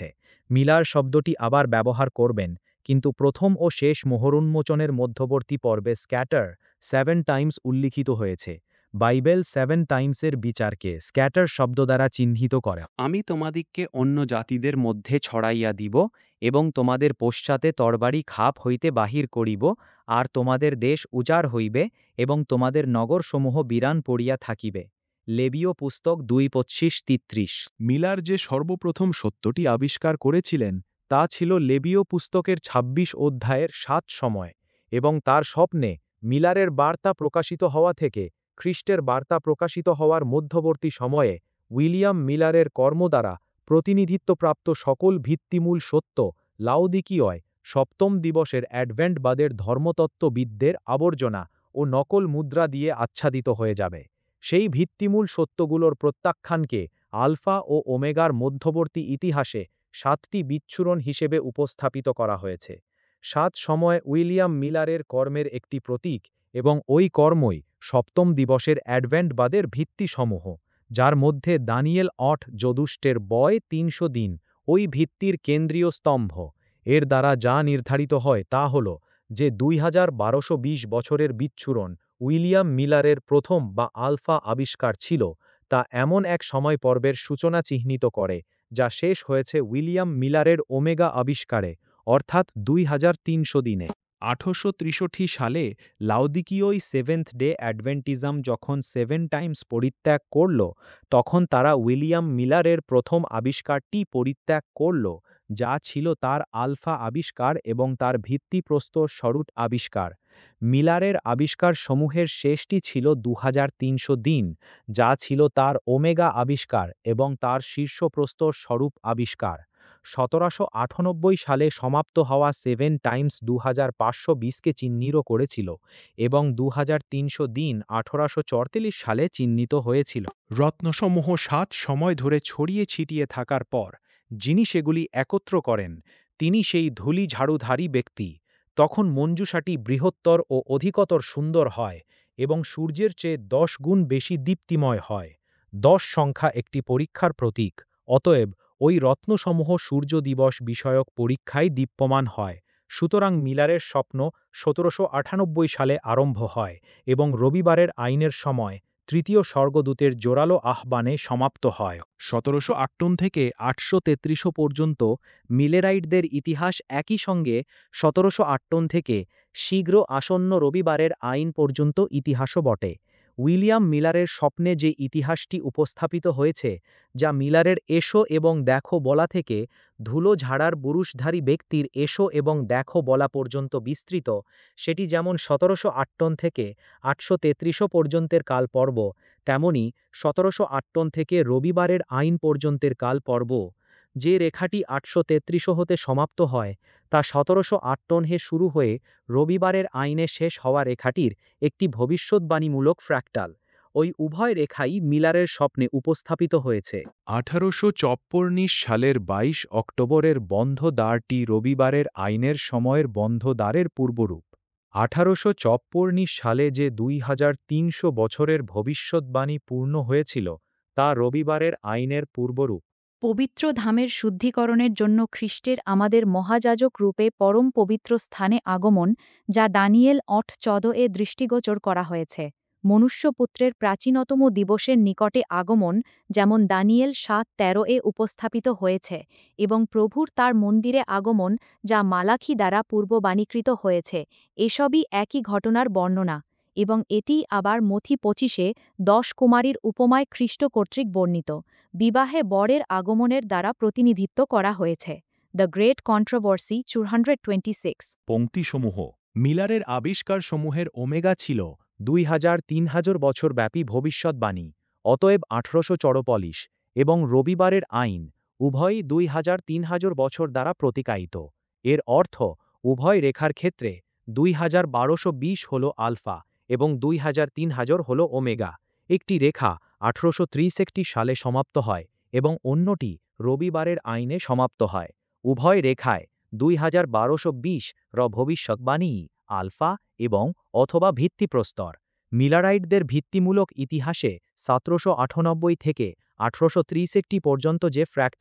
মিলার শব্দটি আবার ব্যবহার করবেন, কিন্তু প্রথম ও শেষ মোহরুন্মোচনের মধ্যবর্তী পর্বে স্ক্যাটার সেভেন টাইমস উল্লিখিত হয়েছে। বাইবেল সেভেন টাইমসের বিচারকে স্ক্যাটার শব্দ দ্বারা চিহ্নিত করে। আমি তোমাদিগকে অন্য জাতিদের মধ্যে ছড়াইয়া দিব, এবং তোমাদের পশ্চাতে তরবারি খাপ হইতে বাহির করিব, আর তোমাদের দেশ উজাড় হইবে, এবং তোমাদের নগরসমূহ বিরান পড়িয়া থাকিবে। লেবীয় পুস্তক দুই পঁচিশ তিত্রিশ। মিলার যে সর্বপ্রথম সত্যটি আবিষ্কার করেছিলেন তা ছিল লেবীয় পুস্তকের ছাব্বিশ অধ্যায়ের সাত সময়, এবং তার স্বপ্নে মিলারের বার্তা প্রকাশিত হওয়া থেকে খ্রিস্টের বার্তা প্রকাশিত হওয়ার মধ্যবর্তী সময়ে উইলিয়াম মিলারের কর্ম দ্বারা প্রতিনিধিত্বপ্রাপ্ত সকল ভিত্তিমূল সত্য লাউদিকীয়য় সপ্তম দিবসের অ্যাডভেন্টবাদের ধর্মতত্ত্ববিদদের আবর্জনা ও নকল মুদ্রা দিয়ে আচ্ছাদিত হয়ে যাবে। সেই ভিত্তিমূল সত্যগুলোর প্রত্যাখ্যানকে আলফা ও ওমেগার মধ্যবর্তী ইতিহাসে সাতটি বিচ্ছুরণ হিসেবে উপস্থাপিত করা হয়েছে। সাত সময় উইলিয়াম মিলারের কর্মের একটি প্রতীক, এবং ওই কর্মই সপ্তম দিবসের অ্যাডভেন্টবাদের ভিত্তিসমূহ, যার মধ্যে দানিয়েল অট যদুষ্টের বয় তিনশো দিন ওই ভিত্তির কেন্দ্রীয় স্তম্ভ। এর দ্বারা যা নির্ধারিত হয় তা হল যে দুই হাজার বারোশো বিশ বছরের বিচ্ছুরণ উইলিয়াম মিলারের প্রথম বা আলফা আবিষ্কার ছিল, তা এমন এক সময় পর্বের সূচনা চিহ্নিত করে যা শেষ হয়েছে উইলিয়াম মিলারের ওমেগা আবিষ্কারে, অর্থাৎ দুই হাজার তিনশো দিনে। আঠারোশো ত্রিশঠি সালে লাউদিকীয়ই সেভেন্থ ডে অ্যাডভেন্টিজম যখন সেভেন টাইমস পরিত্যাগ করল, তখন তারা উইলিয়াম মিলারের প্রথম আবিষ্কারটি পরিত্যাগ করল, যা ছিল তার আলফা আবিষ্কার এবং তার ভিত্তিপ্রস্তর স্বরূপ আবিষ্কার। মিলারের আবিষ্কারসমূহের শেষটি ছিল দু হাজার তিনশো দিন, যা ছিল তার ওমেগা আবিষ্কার এবং তার শীর্ষপ্রস্তর স্বরূপ আবিষ্কার। সতেরোশো আটানব্বই সালে সমাপ্ত হওয়া সেভেন টাইমস দু হাজার পাঁচশো বিশকে চিহ্নিত করেছিল, এবং দু হাজার তিনশো দিন আঠারোশো চুয়াল্লিশ সালে চিহ্নিত হয়েছিল। রত্নসমূহ সাত সময় ধরে ছড়িয়ে ছিটিয়ে থাকার পর যিনি সেগুলি একত্র করেন তিনি সেই ধূলি ঝাড়ুধারী ব্যক্তি। তখন মঞ্জুষাটি বৃহত্তর ও অধিকতর সুন্দর হয় এবং সূর্যের চেয়ে দশ গুণ বেশি দীপ্তিময় হয়। দশ সংখ্যা একটি পরীক্ষার প্রতীক, অতএব ওই রত্নসমূহ সূর্য দিবস বিষয়ক পরীক্ষায় দীপ্যমান হয়। সুতরাং মিলারের স্বপ্ন সতেরোশো আটানব্বই সালে আরম্ভ হয় এবং রবিবারের আইনের সময় তৃতীয় স্বর্গদূতের জোরালো আহ্বানে সমাপ্ত হয়। সতেরোশো আটান্ন থেকে আটশো তেত্রিশ পর্যন্ত মিলেরাইটদের ইতিহাস একই সঙ্গে সতেরোশো আটান্ন থেকে শীঘ্র আসন্ন রবিবারের আইন পর্যন্ত ইতিহাসও বটে। উইলিয়াম মিলারের স্বপ্নে যে ইতিহাসটি উপস্থাপিত হয়েছে, যা মিলারের এসো এবং দেখো বলা থেকে ধুলো ঝাড়ার বুরুষধারী ব্যক্তির এসো এবং দেখো বলা পর্যন্ত বিস্তৃত, সেটি যেমন সতেরোশো আটান্ন থেকে আটশো তেত্রিশ পর্যন্তের কাল পর্ব, তেমনি সতেরোশো আটান্ন থেকে রবিবারের আইন পর্যন্তের কাল পর্ব। যে রেখাটি আটশো তেত্রিশ হতে সমাপ্ত হয় তা সতেরোশো আটান্ন শুরু হয়ে রবিবারের আইনে শেষ হওয়া রেখাটির একটি ভবিষ্যদ্বাণীমূলক ফ্র্যাক্টাল। ওই উভয় রেখাই মিলারের স্বপ্নে উপস্থাপিত হয়েছে। আঠারোশো চপ্পর্নিশ সালের বাইশ অক্টোবরের বন্ধ দ্বারটি রবিবারের আইনের সময়ের বন্ধ দ্বারের পূর্বরূপ। আঠারোশো চপ্পর্নিশ সালে যে দুই হাজার তিনশো বছরের ভবিষ্যদ্বাণী পূর্ণ হয়েছিল তা রবিবারের আইনের পূর্বরূপ। পবিত্র ধামের শুদ্ধিকরণের জন্য খ্রিস্টের আমাদের মহাযাজক রূপে পরম পবিত্র স্থানে আগমন, যা দানিয়েল অট চৌদ এ দৃষ্টিগোচর করা হয়েছে। মনুষ্যপুত্রের প্রাচীনতম দিবসের নিকটে আগমন, যেমন দানিয়েল সাত তেরো এ উপস্থাপিত হয়েছে, এবং প্রভুর তার মন্দিরে আগমন, যা মালাখি দ্বারা পূর্ববাণীকৃত হয়েছে, এসবই একই ঘটনার বর্ণনা, এবং এটি আবার মথি পঁচিশে দশ কুমারীর উপমায় খ্রিস্ট কর্তৃক বর্ণিত বিবাহে বরের আগমনের দ্বারা প্রতিনিধিত্ব করা হয়েছে। The great controversy two twenty six. পংক্তিসমূহ মিলারের আবিষ্কারসমূহের ওমেগা ছিল দুই হাজার তিন হাজার বছর ব্যাপী ভবিষ্যদ্বাণী, অতএব আঠারোশো চৌপলিশ এবং রবিবারের আইন উভয়ই দুই হাজার তিন হাজার বছর দ্বারা প্রতিকায়িত। এর অর্থ উভয় রেখার ক্ষেত্রে দুই হাজার বারোশো বিশ হল আলফা এবং দুই হাজার তিন হাজার হল ওমেগা। একটি রেখা আঠারোশো ত্রিশ সালে সমাপ্ত হয় এবং অন্যটি রবিবারের আইনে সমাপ্ত হয়। উভয় রেখায় দুই হাজার বারোশো বিশ র ভবিষ্যদ্বাণী আলফা এবং অথবা ভিত্তিপ্রস্তর। মিলারাইটদের ভিত্তিমূলক ইতিহাসে সতেরোশো আটানব্বই থেকে আঠারোশো ত্রিশ পর্যন্ত যে ফ্র্যাক্টাল,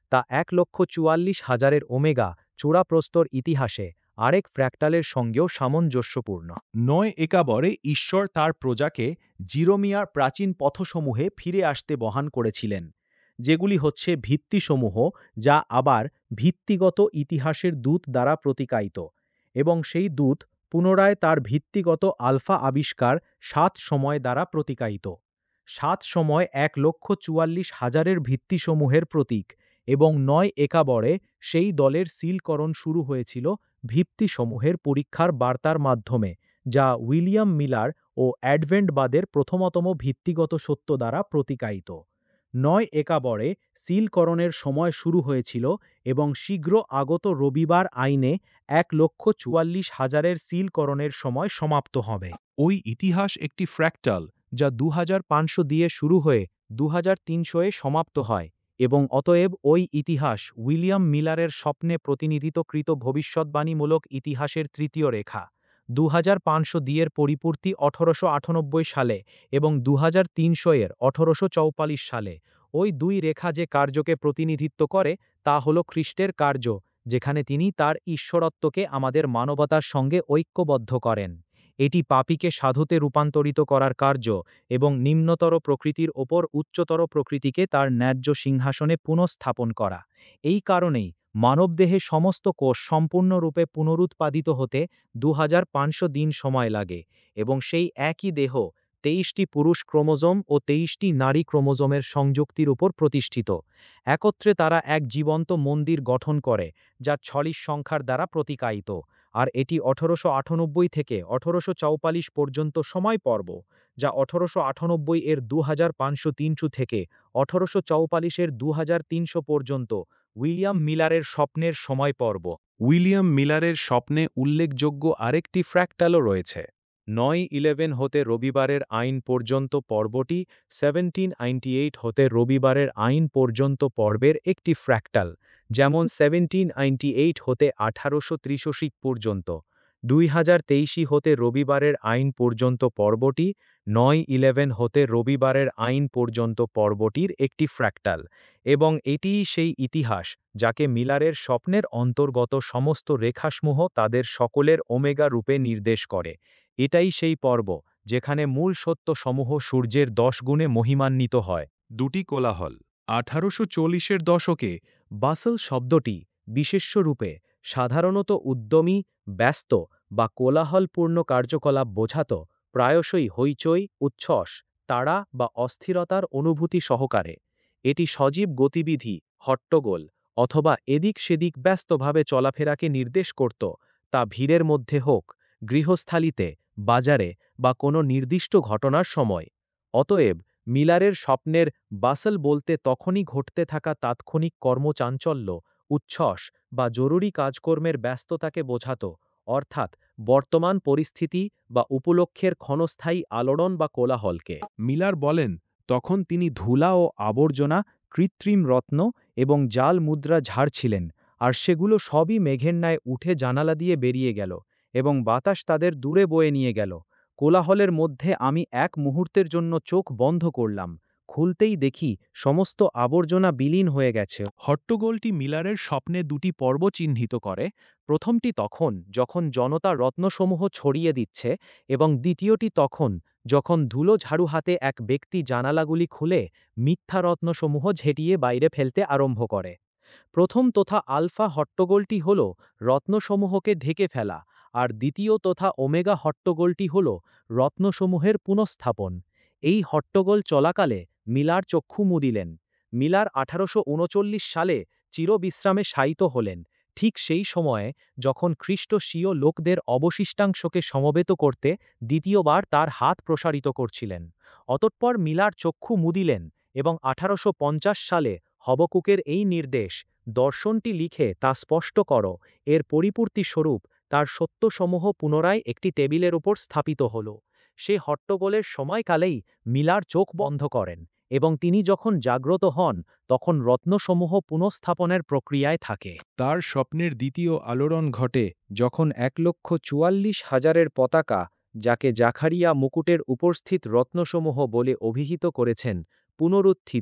তা এক লক্ষ চুয়াল্লিশ হাজারের ওমেগা চূড়াপ্রস্তর ইতিহাসে আরেক ফ্র্যাক্টালের সঙ্গেও সামঞ্জস্যপূর্ণ। নয় একাবরে ঈশ্বর তার প্রজাকে জিরোমিয়ার প্রাচীন পথসমূহে ফিরে আসতে বহান করেছিলেন, যেগুলি হচ্ছে ভিত্তিসমূহ যা আবার ভিত্তিগত ইতিহাসের দূত দ্বারা প্রতিকায়িত, এবং সেই দূত পুনরায় তার ভিত্তিগত আলফা আবিষ্কার সাত সময় দ্বারা প্রতিকায়িত। সাত সময় এক লক্ষ চুয়াল্লিশ হাজারের ভিত্তিসমূহের প্রতীক, এবং নয় একাবরে সেই দলের সিলকরণ শুরু হয়েছিল ভিত্তিসমূহের পরীক্ষার বার্তার মাধ্যমে, যা উইলিয়াম মিলার ও অ্যাডভেন্টবাদের প্রথমতম ভিত্তিগত সত্য দ্বারা প্রতিকায়িত। নয় একাবরে সিলকরণের সময় শুরু হয়েছিল এবং শীঘ্র আগত রবিবার আইনে এক লক্ষ চুয়াল্লিশ হাজারের সিলকরণের সময় সমাপ্ত হবে। ওই ইতিহাস একটি ফ্র্যাক্টাল যা দু হাজার পাঁচশো দিয়ে শুরু হয়ে দু হাজার তিনশো এ সমাপ্ত হয়, এবং অতএব ওই ইতিহাস উইলিয়াম মিলারের স্বপ্নে প্রতিনিধিত্বকৃত ভবিষ্যদ্বাণীমূলক ইতিহাসের তৃতীয় রেখা। দু হাজার পাঁচশো দিয়ের পরিপূর্তি আঠারোশো আটানব্বই সালে এবং দু হাজার তিনশো এর আঠারোশো চৌয়াল্লিশ সালে। ওই দুই রেখা যে কার্যকে প্রতিনিধিত্ব করে তা হল খ্রিস্টের কার্য, যেখানে তিনি তার ঈশ্বরত্বকে আমাদের মানবতার সঙ্গে ঐক্যবদ্ধ করেন। এটি পাপীকে সাধুতে রূপান্তরিত করার কার্য এবং নিম্নতর প্রকৃতির ওপর উচ্চতর প্রকৃতিকে তার ন্যায্য সিংহাসনে পুনঃস্থাপন করা। এই কারণেই মানবদেহে সমস্ত কোষ সম্পূর্ণরূপে পুনরুৎপাদিত হতে দু হাজার পাঁচশো দিন সময় লাগে, এবং সেই একই দেহ তেইশটি পুরুষ ক্রোমোজোম ও তেইশটি নারী ক্রোমোজোমের সংযুক্তির উপর প্রতিষ্ঠিত। একত্রে তারা এক জীবন্ত মন্দির গঠন করে, যা ছয়চল্লিশ সংখ্যার দ্বারা প্রতিকায়িত, আর এটি আঠারোশো আটানব্বই থেকে আঠারোশো চৌয়াল্লিশ পর্যন্ত সময় পর্ব, যা আঠারোশো আটানব্বই এর দু হাজার পাঁচশো তিনশো থেকে আঠারোশো চৌয়াল্লিশ এর দু হাজার তিনশো পর্যন্ত উইলিয়াম মিলারের স্বপ্নের সময় পর্ব। উইলিয়াম মিলারের স্বপ্নে উল্লেখযোগ্য আরেকটি ফ্র্যাক্টালও রয়েছে। নয় ইলেভেন হতে রবিবারের আইন পর্যন্ত পর্বটি সেভেন্টিন নাইনটি এইট হতে রবিবারের আইন পর্যন্ত পর্বের একটি ফ্র্যাক্টাল, যেমন সেভেন্টিন নাইনটি এইট হতে আঠারোশো ত্রিশি পর্যন্ত। দুই হাজার তেইশি হতে রবিবারের আইন পর্যন্ত পর্বটি নয় ইলেভেন হতে রবিবারের আইন পর্যন্ত পর্বটির একটি ফ্র্যাক্টাল, এবং এটিই সেই ইতিহাস যাকে মিলারের স্বপ্নের অন্তর্গত সমস্ত রেখাসমূহ তাদের সকলের ওমেগা রূপে নির্দেশ করে। এটাই সেই পর্ব যেখানে মূল সত্যসমূহ সূর্যের দশ গুণে মহিমান্বিত হয়। দুটি কোলাহল। আঠারোশো চল্লিশের দশকে বাসল শব্দটি বিশেষ্যরূপে সাধারণত উদ্যমী, ব্যস্ত বা কোলাহলপূর্ণ কার্যকলাপ বোঝাত, প্রায়শই হইচই, উচ্ছ্বাস, তাড়া বা অস্থিরতার অনুভূতি সহকারে। এটি সজীব গতিবিধি, হট্টগোল অথবা এদিক সেদিক ব্যস্তভাবে চলাফেরাকে নির্দেশ করত, তা ভিড়ের মধ্যে হোক, গৃহস্থালিতে, বাজারে বা কোনো নির্দিষ্ট ঘটনার সময়। অতএব মিলারের স্বপ্নের বাসল বলতে তখনই ঘটতে থাকা তাৎক্ষণিক কর্মচাঞ্চল্য, উচ্ছ্বাস বা জরুরি কাজকর্মের ব্যস্ততাকে বোঝাত, অর্থাৎ বর্তমান পরিস্থিতি বা উপলক্ষের ক্ষণস্থায়ী আলোড়ন বা কোলাহলকে। মিলার বলেন, তখন তিনি ধুলা ও আবর্জনা, কৃত্রিম রত্ন এবং জাল মুদ্রা ঝাড়ছিলেন, আর সেগুলো সবই মেঘের ন্যায় উঠে জানালা দিয়ে বেরিয়ে গেল, এবং বাতাস তাদের দূরে বয়ে নিয়ে গেল। কোলাহলের মধ্যে আমি এক মুহূর্তের জন্য চোখ বন্ধ করলাম, খুলতেই দেখি সমস্ত আবর্জনা বিলীন হয়ে গেছে। হট্টগোলটি মিলারের স্বপ্নে দুটি পর্ব চিহ্নিত করে। প্রথমটি তখন যখন জনতা রত্নসমূহ ছড়িয়ে দিচ্ছে, এবং দ্বিতীয়টি তখন যখন ধুলো ঝাড়ু হাতে এক ব্যক্তি জানালাগুলি খুলে মিথ্যা রত্নসমূহ ঝেঁটিয়ে বাইরে ফেলতে আরম্ভ করে। প্রথম তথা আলফা হট্টগোলটি হল রত্নসমূহকে ঢেকে ফেলা, আর দ্বিতীয় তথা ওমেগা হট্টগোলটি হল রত্নসমূহের পুনঃস্থাপন। এই হট্টগোল চলাকালে মিলার চক্ষু মুদিলেন। মিলার আঠারোশো উনচল্লিশ সালে চিরবিশ্রামে শায়িত হলেন, ঠিক সেই সময়ে যখন খ্রিস্ট স্বীয় লোকদের অবশিষ্টাংশকে সমবেত করতে দ্বিতীয়বার তার হাত প্রসারিত করছিলেন। অতঃপর মিলার চক্ষু মুদিলেন এবং আঠারোশো পঞ্চাশ সালে হবকুকের এই নির্দেশ, দর্শনটি লিখে তা স্পষ্ট করো, এর পরিপূর্তি স্বরূপ তার সত্যসমূহ পুনরায় একটি টেবিলের উপর স্থাপিত হল। সে হট্টগোলের সময়কালেই মিলার চোখ বন্ধ করেন, এবং তিনি যখন জাগ্রত হন তখন রত্নসমূহ পুনঃস্থাপনের প্রক্রিয়ায় থাকে। তার স্বপ্নের দ্বিতীয় আলোড়ন ঘটে যখন এক লক্ষ চুয়াল্লিশ হাজারের পতাকা, যাকে জাকারিয়া মুকুটের উপরস্থিত রত্নসমূহ বলে অভিহিত করেছেন, পুনরুত্থিত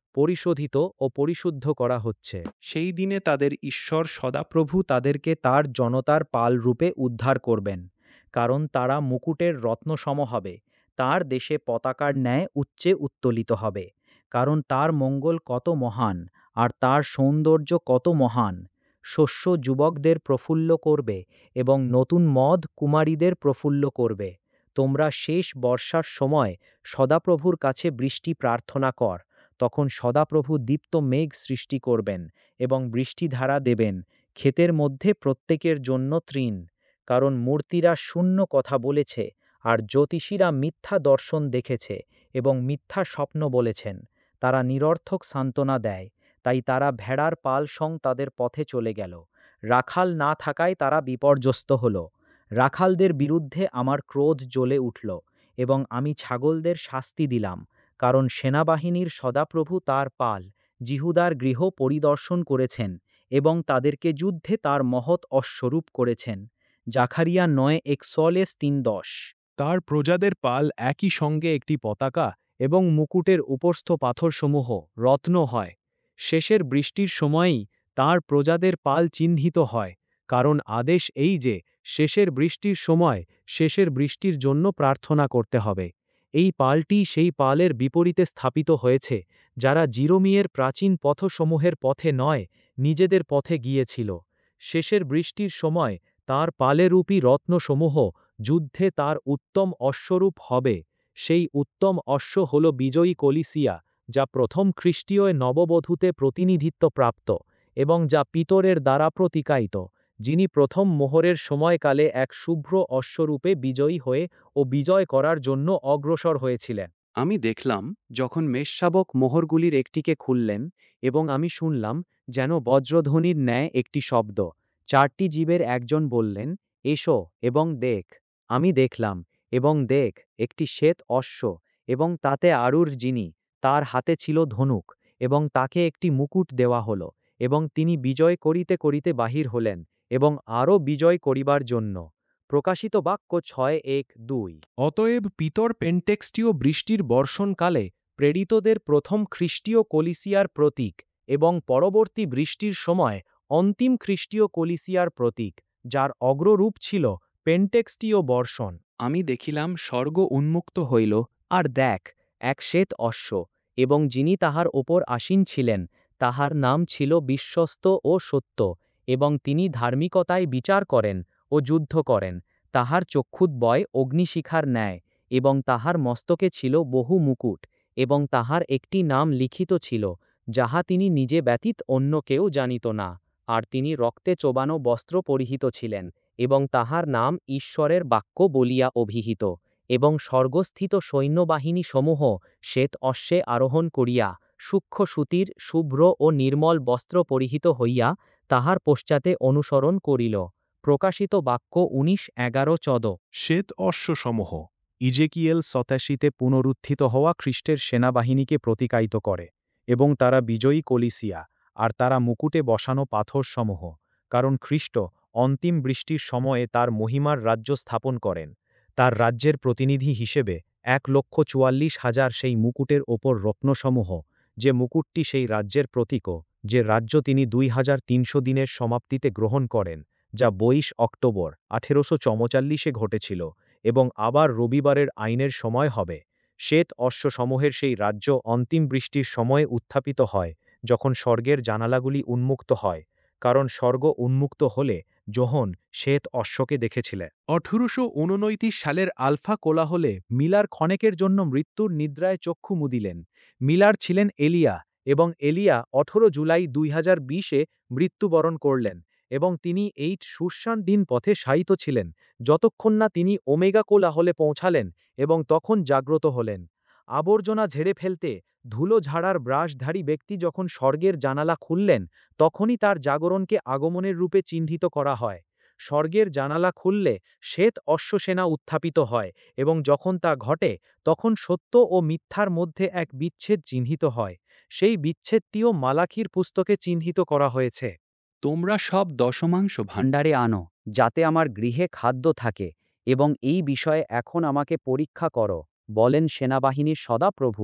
পরিশোধিত ও পরিশুদ্ধ করা হচ্ছে। সেই দিনে তাদের ঈশ্বর সদাপ্রভু তাদেরকে তার জনতার পাল রূপে উদ্ধার করবেন, কারণ তারা মুকুটের রত্নসম হবে, তার দেশে পতাকার ন্যায় উচ্চে উত্তোলিত হবে, কারণ তার মঙ্গল কত মহান, আর তার সৌন্দর্য কত মহান। শস্য যুবকদের প্রফুল্ল করবে এবং নতুন মদ কুমারীদের প্রফুল্ল করবে। তোমরা শেষ বর্ষার সময় সদাপ্রভুর কাছে বৃষ্টি প্রার্থনা কর, তখন সদাপ্রভু দীপ্ত মেঘ সৃষ্টি করবেন এবং বৃষ্টিধারা দেবেন ক্ষেতের মধ্যে প্রত্যেকের জন্য তৃণ। কারণ মূর্তিরা শূন্য কথা বলেছে, আর জ্যোতিষীরা মিথ্যা দর্শন দেখেছে এবং মিথ্যা স্বপ্ন বলেছেন। তারা নিরর্থক সান্ত্বনা দেয়, তাই তারা ভেড়ার পাল সং তাদের পথে চলে গেল। রাখাল না থাকায় তারা বিপর্যস্ত হল। রাখালদের বিরুদ্ধে আমার ক্রোধ জ্বলে উঠল এবং আমি ছাগলদের শাস্তি দিলাম, কারণ সেনাবাহিনীর সদাপ্রভু তার পাল জিহুদার গৃহ পরিদর্শন করেছেন এবং তাদেরকে যুদ্ধে তার মহৎ অশ্বরূপ করেছেন। জাকারিয়া নয় একচল্লিশ তিন দশ। তার প্রজাদের পাল একই সঙ্গে একটি পতাকা এবং মুকুটের উপস্থ পাথরসমূহ রত্ন হয়। শেষের বৃষ্টির সময়ই তার প্রজাদের পাল চিহ্নিত হয়, কারণ আদেশ এই যে শেষের বৃষ্টির সময় শেষের বৃষ্টির জন্য প্রার্থনা করতে হবে। এই পালটি সেই পালের বিপরীতে স্থাপিত হয়েছে যারা জিরোমিয়ের প্রাচীন পথসমূহের পথে নয়, নিজেদের পথে গিয়েছিল। শেষের বৃষ্টির সময় তার পালেরূপী রত্নসমূহ যুদ্ধে তার উত্তম অশ্বরূপ হবে। সেই উত্তম অশ্ব হল বিজয়ী কলিসিয়া, যা প্রথম খ্রিস্টীয় নববধূতে প্রতিনিধিত্ব প্রাপ্ত এবং যা পিতরের দ্বারা প্রতিকায়িত, যিনি প্রথম মোহরের সময়কালে এক শুভ্র অশ্বরূপে বিজয়ী হয়ে ও বিজয় করার জন্য অগ্রসর হয়েছিলেন। আমি দেখলাম যখন মেষশাবক মোহরগুলির একটিকে খুললেন, এবং আমি শুনলাম যেন বজ্রধ্বনির ন্যায় একটি শব্দ। চারটি জীবের একজন বললেন, এসো এবং দেখ। আমি দেখলাম, এবং দেখ, একটি শ্বেত অশ্ব, এবং তাতে আরুর যিনি, তার হাতে ছিল ধনুক, এবং তাকে একটি মুকুট দেওয়া হল, এবং তিনি বিজয় করিতে করিতে বাহির হলেন, এবং আরও বিজয় করিবার জন্য। প্রকাশিত বাক্য ছয় এক দুই। অতএব পিতর পেন্টেক্সটীয় বৃষ্টির বর্ষণকালে প্রেরিতদের প্রথম খ্রিস্টীয় কলিসিয়ার প্রতীক এবং পরবর্তী বৃষ্টির সময় অন্তিম খ্রিস্টীয় কলিসিয়ার প্রতীক, যার অগ্ররূপ ছিল পেন্টেক্সটীয় বর্ষণ। আমি দেখিলাম স্বর্গ উন্মুক্ত হইল, আর দেখ, এক শ্বেত অশ্ব, এবং যিনি তাহার ওপর আসীন ছিলেন, তাহার নাম ছিল বিশ্বস্ত ও সত্য, এবং তিনি ধার্মিকতায় বিচার করেন ও যুদ্ধ করেন। তাহার চক্ষুদ্বয় অগ্নিশিখার ন্যায়, এবং তাহার মস্তকে ছিল বহু মুকুট, এবং তাহার একটি নাম লিখিত ছিল, যাহা তিনি নিজে ব্যতীত অন্য কেউ জানিত না। আর তিনি রক্তে চোবানো বস্ত্র পরিহিত ছিলেন, এবং তাহার নাম ঈশ্বরের বাক্য বলিয়া অভিহিত। এবং স্বর্গস্থিত সৈন্যবাহিনী সমূহ শ্বেত অশ্বে আরোহণ করিয়া সূক্ষ্ম সুতির শুভ্র ও নির্মল বস্ত্র পরিহিত হইয়া তাহার পশ্চাতে অনুসরণ করিল। প্রকাশিত বাক্য উনিশ এগারো চোদ্দ। শ্বেত অশ্বসমূহ ইজেকিয়েল সতাশিতে পুনরুত্থিত হওয়া খ্রিস্টের সেনাবাহিনীকে প্রতিকায়িত করে, এবং তারা বিজয়ী কলিসিয়া, আর তারা মুকুটে বসানো পাথরসমূহ, কারণ খ্রিস্ট অন্তিম বৃষ্টির সময়ে তার মহিমার রাজ্য স্থাপন করেন। তার রাজ্যের প্রতিনিধি হিসেবে এক লক্ষ চুয়াল্লিশ হাজার সেই মুকুটের ওপর রত্নসমূহ, যে মুকুটটি সেই রাজ্যের প্রতীকও, যে রাজ্য তিনি দুই হাজার তিনশো দিনের সমাপ্তিতে গ্রহণ করেন, যা বাইশ অক্টোবর আঠেরোশো চৌচল্লিশে ঘটেছিল, এবং আবার রবিবারের আইনের সময় হবে। শ্বেত অশ্বসমূহের সেই রাজ্য অন্তিম বৃষ্টির সময়ে উত্থাপিত হয়, যখন স্বর্গের জানালাগুলি উন্মুক্ত হয়, কারণ স্বর্গ উন্মুক্ত হলে যোহন শ্বেত অশ্বকে দেখেছিলেন। আঠেরোশো ঊননব্বই সালের আলফা কোলাহলে মিলার ক্ষণেকের জন্য মৃত্যুর নিদ্রায় চক্ষু মুদিলেন। মিলার ছিলেন এলিয়া, এবং এলিয়া আঠারো জুলাই দুই হাজার বিশে মৃত্যুবরণ করলেন, এবং তিনি এই সুশান দিন পথে শায়িত ছিলেন, যতক্ষণ না তিনি ওমেগা কোলাহলে পৌঁছালেন এবং তখন জাগ্রত হলেন। আবর্জনা ঝেড়ে ফেলতে ধুলো ঝাড়ার ব্রাশধারী ব্যক্তি যখন স্বর্গের জানালা খুললেন, তখনই তার জাগরণকে আগমনের রূপে চিহ্নিত করা হয়। স্বর্গের জানালা খুললে শ্বেত অশ্বসেনা উত্থাপিত হয়, এবং যখন তা ঘটে তখন সত্য ও মিথ্যার মধ্যে এক বিচ্ছেদ চিহ্নিত হয়। সেই বিচ্ছেদটিও মালাখির পুস্তকে চিহ্নিত করা হয়েছে। তোমরা সব দশমাংশ ভাণ্ডারে আনো, যাতে আমার গৃহে খাদ্য থাকে, এবং এই বিষয়ে এখন আমাকে পরীক্ষা করো, বলেন সেনাবাহিনীর সদাপ্রভু।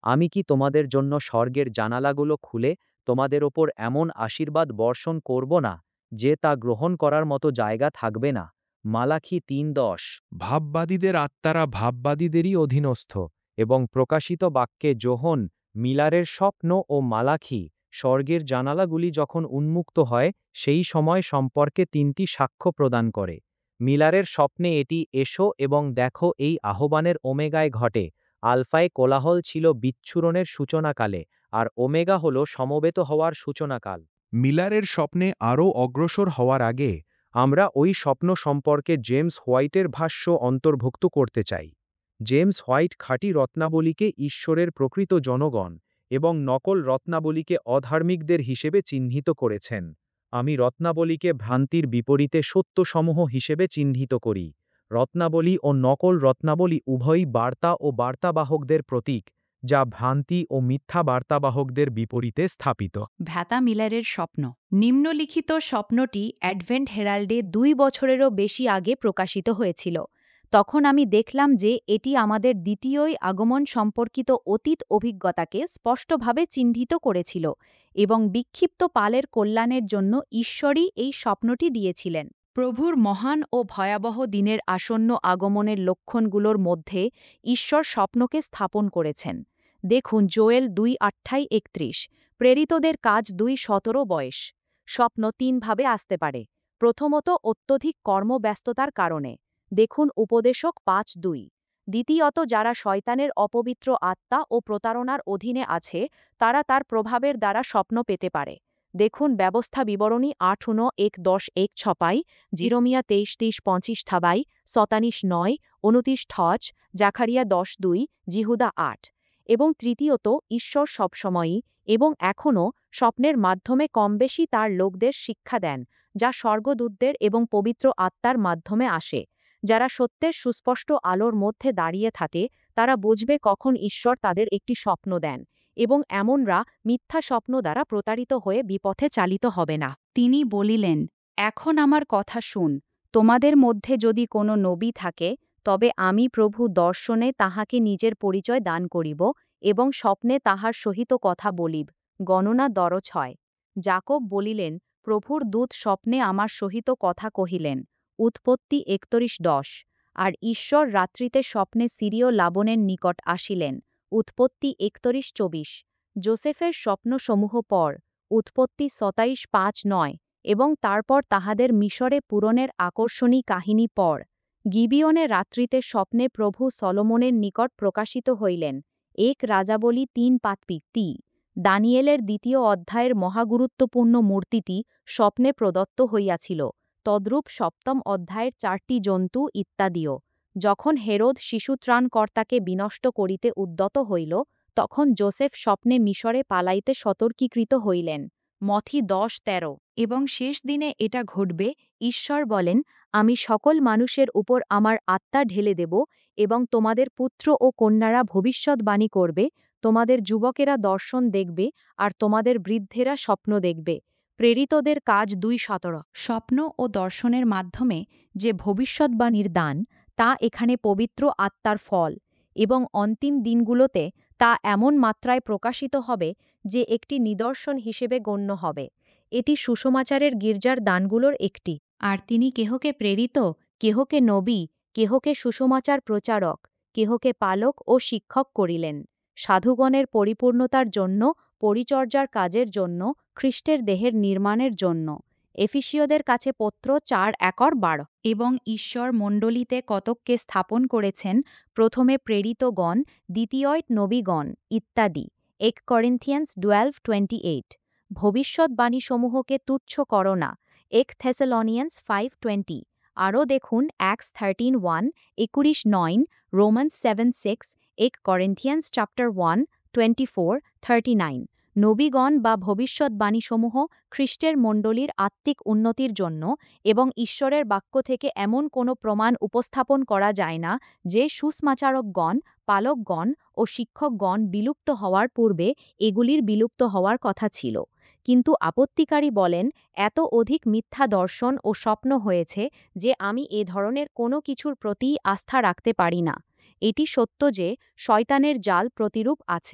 আমি কি তোমাদের জন্য স্বর্গের জানালাগুলো খুলে তোমাদের ওপর এমন আশীর্বাদ বর্ষণ করব না যে তা গ্রহণ করার মতো জায়গা থাকবে না? মালাখি তিন দশ। ভাববাদীদের আত্মারা ভাববাদীদেরই অধীনস্থ, এবং প্রকাশিত বাক্যে যোহন, মিলারের স্বপ্ন ও মালাখি, স্বর্গের জানালাগুলি যখন উন্মুক্ত হয় সেই সময় সম্পর্কে তিনটি সাক্ষ্য প্রদান করে। মিলারের স্বপ্নে এটি এসো এবং দেখো এই আহ্বানের ওমেগায় ঘটে। আলফায় কোলাহল ছিল বিচ্ছুরণের সূচনাকালে, আর ওমেগা হল সমবেত হওয়ার সূচনাকাল। মিলারের স্বপ্নে আরও অগ্রসর হওয়ার আগে আমরা ওই স্বপ্ন সম্পর্কে জেমস হোয়াইটের ভাষ্য অন্তর্ভুক্ত করতে চাই। জেমস হোয়াইট খাঁটি রত্নাবলীকে ঈশ্বরের প্রকৃত জনগণ এবং নকল রত্নাবলীকে অধার্মিকদের হিসেবে চিহ্নিত করেছেন। আমি রত্নাবলীকে ভ্রান্তির বিপরীতে সত্যসমূহ হিসেবে চিহ্নিত করি। রত্নাবলী ও নকল রত্নাবলী উভয়ই বার্তা ও বার্তাবাহকদের প্রতীক, যা ভ্রান্তি ও মিথ্যা বার্তাবাহকদের বিপরীতে স্থাপিত। ভ্যাতা মিলারের স্বপ্ন। নিম্নলিখিত স্বপ্নটি অ্যাডভেন্ট হেরাল্ডে দুই বছরেরও বেশি আগে প্রকাশিত হয়েছিল। তখন আমি দেখলাম যে এটি আমাদের দ্বিতীয়ই আগমন সম্পর্কিত অতীত অভিজ্ঞতাকে স্পষ্টভাবে চিহ্নিত করেছিল এবং বিক্ষিপ্ত পালের কল্যাণের জন্য ঈশ্বরই এই স্বপ্নটি দিয়েছিলেন। প্রভুর মহান ও ভয়াবহ দিনের আসন্ন আগমনের লক্ষণগুলোর মধ্যে ঈশ্বর স্বপ্নকে স্থাপন করেছেন। দেখুন জোয়েল দুই আঠাই একত্রিশ। প্রেরিতদের কাজ দুই সতেরো বয়স। স্বপ্ন তিনভাবে আসতে পারে। প্রথমত অত্যধিক কর্মব্যস্ততার কারণে। দেখুন উপদেশক পাঁচ দুই। দ্বিতীয়ত যারা শয়তানের অপবিত্র আত্মা ও প্রতারণার অধীনে আছে তারা তার প্রভাবের দ্বারা স্বপ্ন পেতে পারে। দেখুন ব্যবস্থা বিবরণী আট উন এক দশ এক ছপাই, জিরোমিয়া তেইশ তেইশ পঁচিশ থাবাই, সতানিশ নয়, উনতিশ ঠচ, জাকারিয়া দশ দুই, জিহুদা আট। এবং তৃতীয়ত ঈশ্বর সবসময়ই এবং এখনও স্বপ্নের মাধ্যমে কমবেশি তার লোকদের শিক্ষা দেন, যা স্বর্গদূতদের এবং পবিত্র আত্মার মাধ্যমে আসে। যারা সত্যের সুস্পষ্ট আলোর মধ্যে দাঁড়িয়ে থাকে তারা বুঝবে কখন ঈশ্বর তাদের একটি স্বপ্ন দেন, এবং এমনরা মিথ্যা স্বপ্ন দ্বারা প্রতারিত হয়ে বিপথে চালিত হবে না। তিনি বলিলেন, এখন আমার কথা শুন, তোমাদের মধ্যে যদি কোনো নবী থাকে তবে আমি প্রভু দর্শনে তাহাকে নিজের পরিচয় দান করিব এবং স্বপ্নে তাহার সহিত কথা বলিব। গণনা দর ছয়। যাকব বলিলেন, প্রভুর দূত স্বপ্নে আমার সহিত কথা কহিলেন। উৎপত্তি একত্রিশ দশ। আর ঈশ্বর রাত্রিতে স্বপ্নে সিরীয় লাবণের নিকট আসিলেন। উৎপত্তি একত্রিশ চব্বিশ। যোসেফের স্বপ্নসমূহ পর। উৎপত্তি সতাইশ পাঁচ নয়। এবং তারপর তাহাদের মিশরে পূরণের আকর্ষণী কাহিনী পর। গিবিয়নে রাত্রিতে স্বপ্নে প্রভু সলোমনের নিকট প্রকাশিত হইলেন। এক রাজাবলী তিন পাতপিকতি। দানিয়েলের দ্বিতীয় অধ্যায়ের মহাগুরুত্বপূর্ণ মূর্তিটি স্বপ্নে প্রদত্ত হইয়াছিল। তদ্রূপ সপ্তম অধ্যায়ের চারটি জন্তু ইত্যাদিও। যখন হেরোদ শিশুত্রাণকর্তাকে বিনষ্ট করিতে উদ্যত হইল তখন যোসেফ স্বপ্নে মিশরে পালাইতে সতর্কীকৃত হইলেন। মথি দশ তেরো। এবং শেষ দিনে এটা ঘটবে, ঈশ্বর বলেন, আমি সকল মানুষের উপর আমার আত্মা ঢেলে দেব এবং তোমাদের পুত্র ও কন্যারা ভবিষ্যদ্বাণী করবে, তোমাদের যুবকেরা দর্শন দেখবে আর তোমাদের বৃদ্ধেরা স্বপ্ন দেখবে। প্রেরিতদের কাজ দুই সতেরো। স্বপ্ন ও দর্শনের মাধ্যমে যে ভবিষ্যদ্বাণীর দান তা এখানে পবিত্র আত্মার ফল, এবং অন্তিম দিনগুলোতে তা এমন মাত্রায় প্রকাশিত হবে যে একটি নিদর্শন হিসেবে গণ্য হবে। এটি সুসমাচারের গির্জার দানগুলোর একটি। আর তিনি কেহকে প্রেরিত, কেহকে নবী, কেহকে সুসমাচার প্রচারক, কেহকে পালক ও শিক্ষক করিলেন, সাধুগণের পরিপূর্ণতার জন্য, পরিচর্যার কাজের জন্য, খ্রিস্টের দেহের নির্মাণের জন্য। এফিসীয়দের কাছে পত্র চার একর বারো। এবং ঈশ্বর মণ্ডলীতে কতককে স্থাপন করেছেন, প্রথমে প্রেরিতগণ, দ্বিতীয়ত নবীগণ ইত্যাদি। এক করিন্থিয়ান্স টুয়েলভ টোয়েন্টি এইট। ভবিষ্যদ্বাণীসমূহকে তুচ্ছ করো না। এক থেসেলনিয়ান্স ফাইভ টোয়েন্টি। আরও দেখুন অ্যাক্স থার্টিন ওয়ান, একুরিশ নয়, রোমান্স সেভেন সিক্স, এক Corinthians chapter one, twenty four thirty nine. নবীগণ বা ভবিষ্যদ্বাণীসমূহ খ্রিস্টের মণ্ডলীর আত্মিক উন্নতির জন্য, এবং ঈশ্বরের বাক্য থেকে এমন কোনো প্রমাণ উপস্থাপন করা যায় না যে সুসমাচারকগণ, পালকগণ ও শিক্ষকগণ বিলুপ্ত হওয়ার পূর্বে এগুলির বিলুপ্ত হওয়ার কথা ছিল। কিন্তু আপত্তিকারী বলেন, এত অধিক মিথ্যা দর্শন ও স্বপ্ন হয়েছে যে আমি এ ধরনের কোনো কিছুর প্রতি আস্থা রাখতে পারি না। এটি সত্য যে শয়তানের জাল প্রতিরূপ আছে।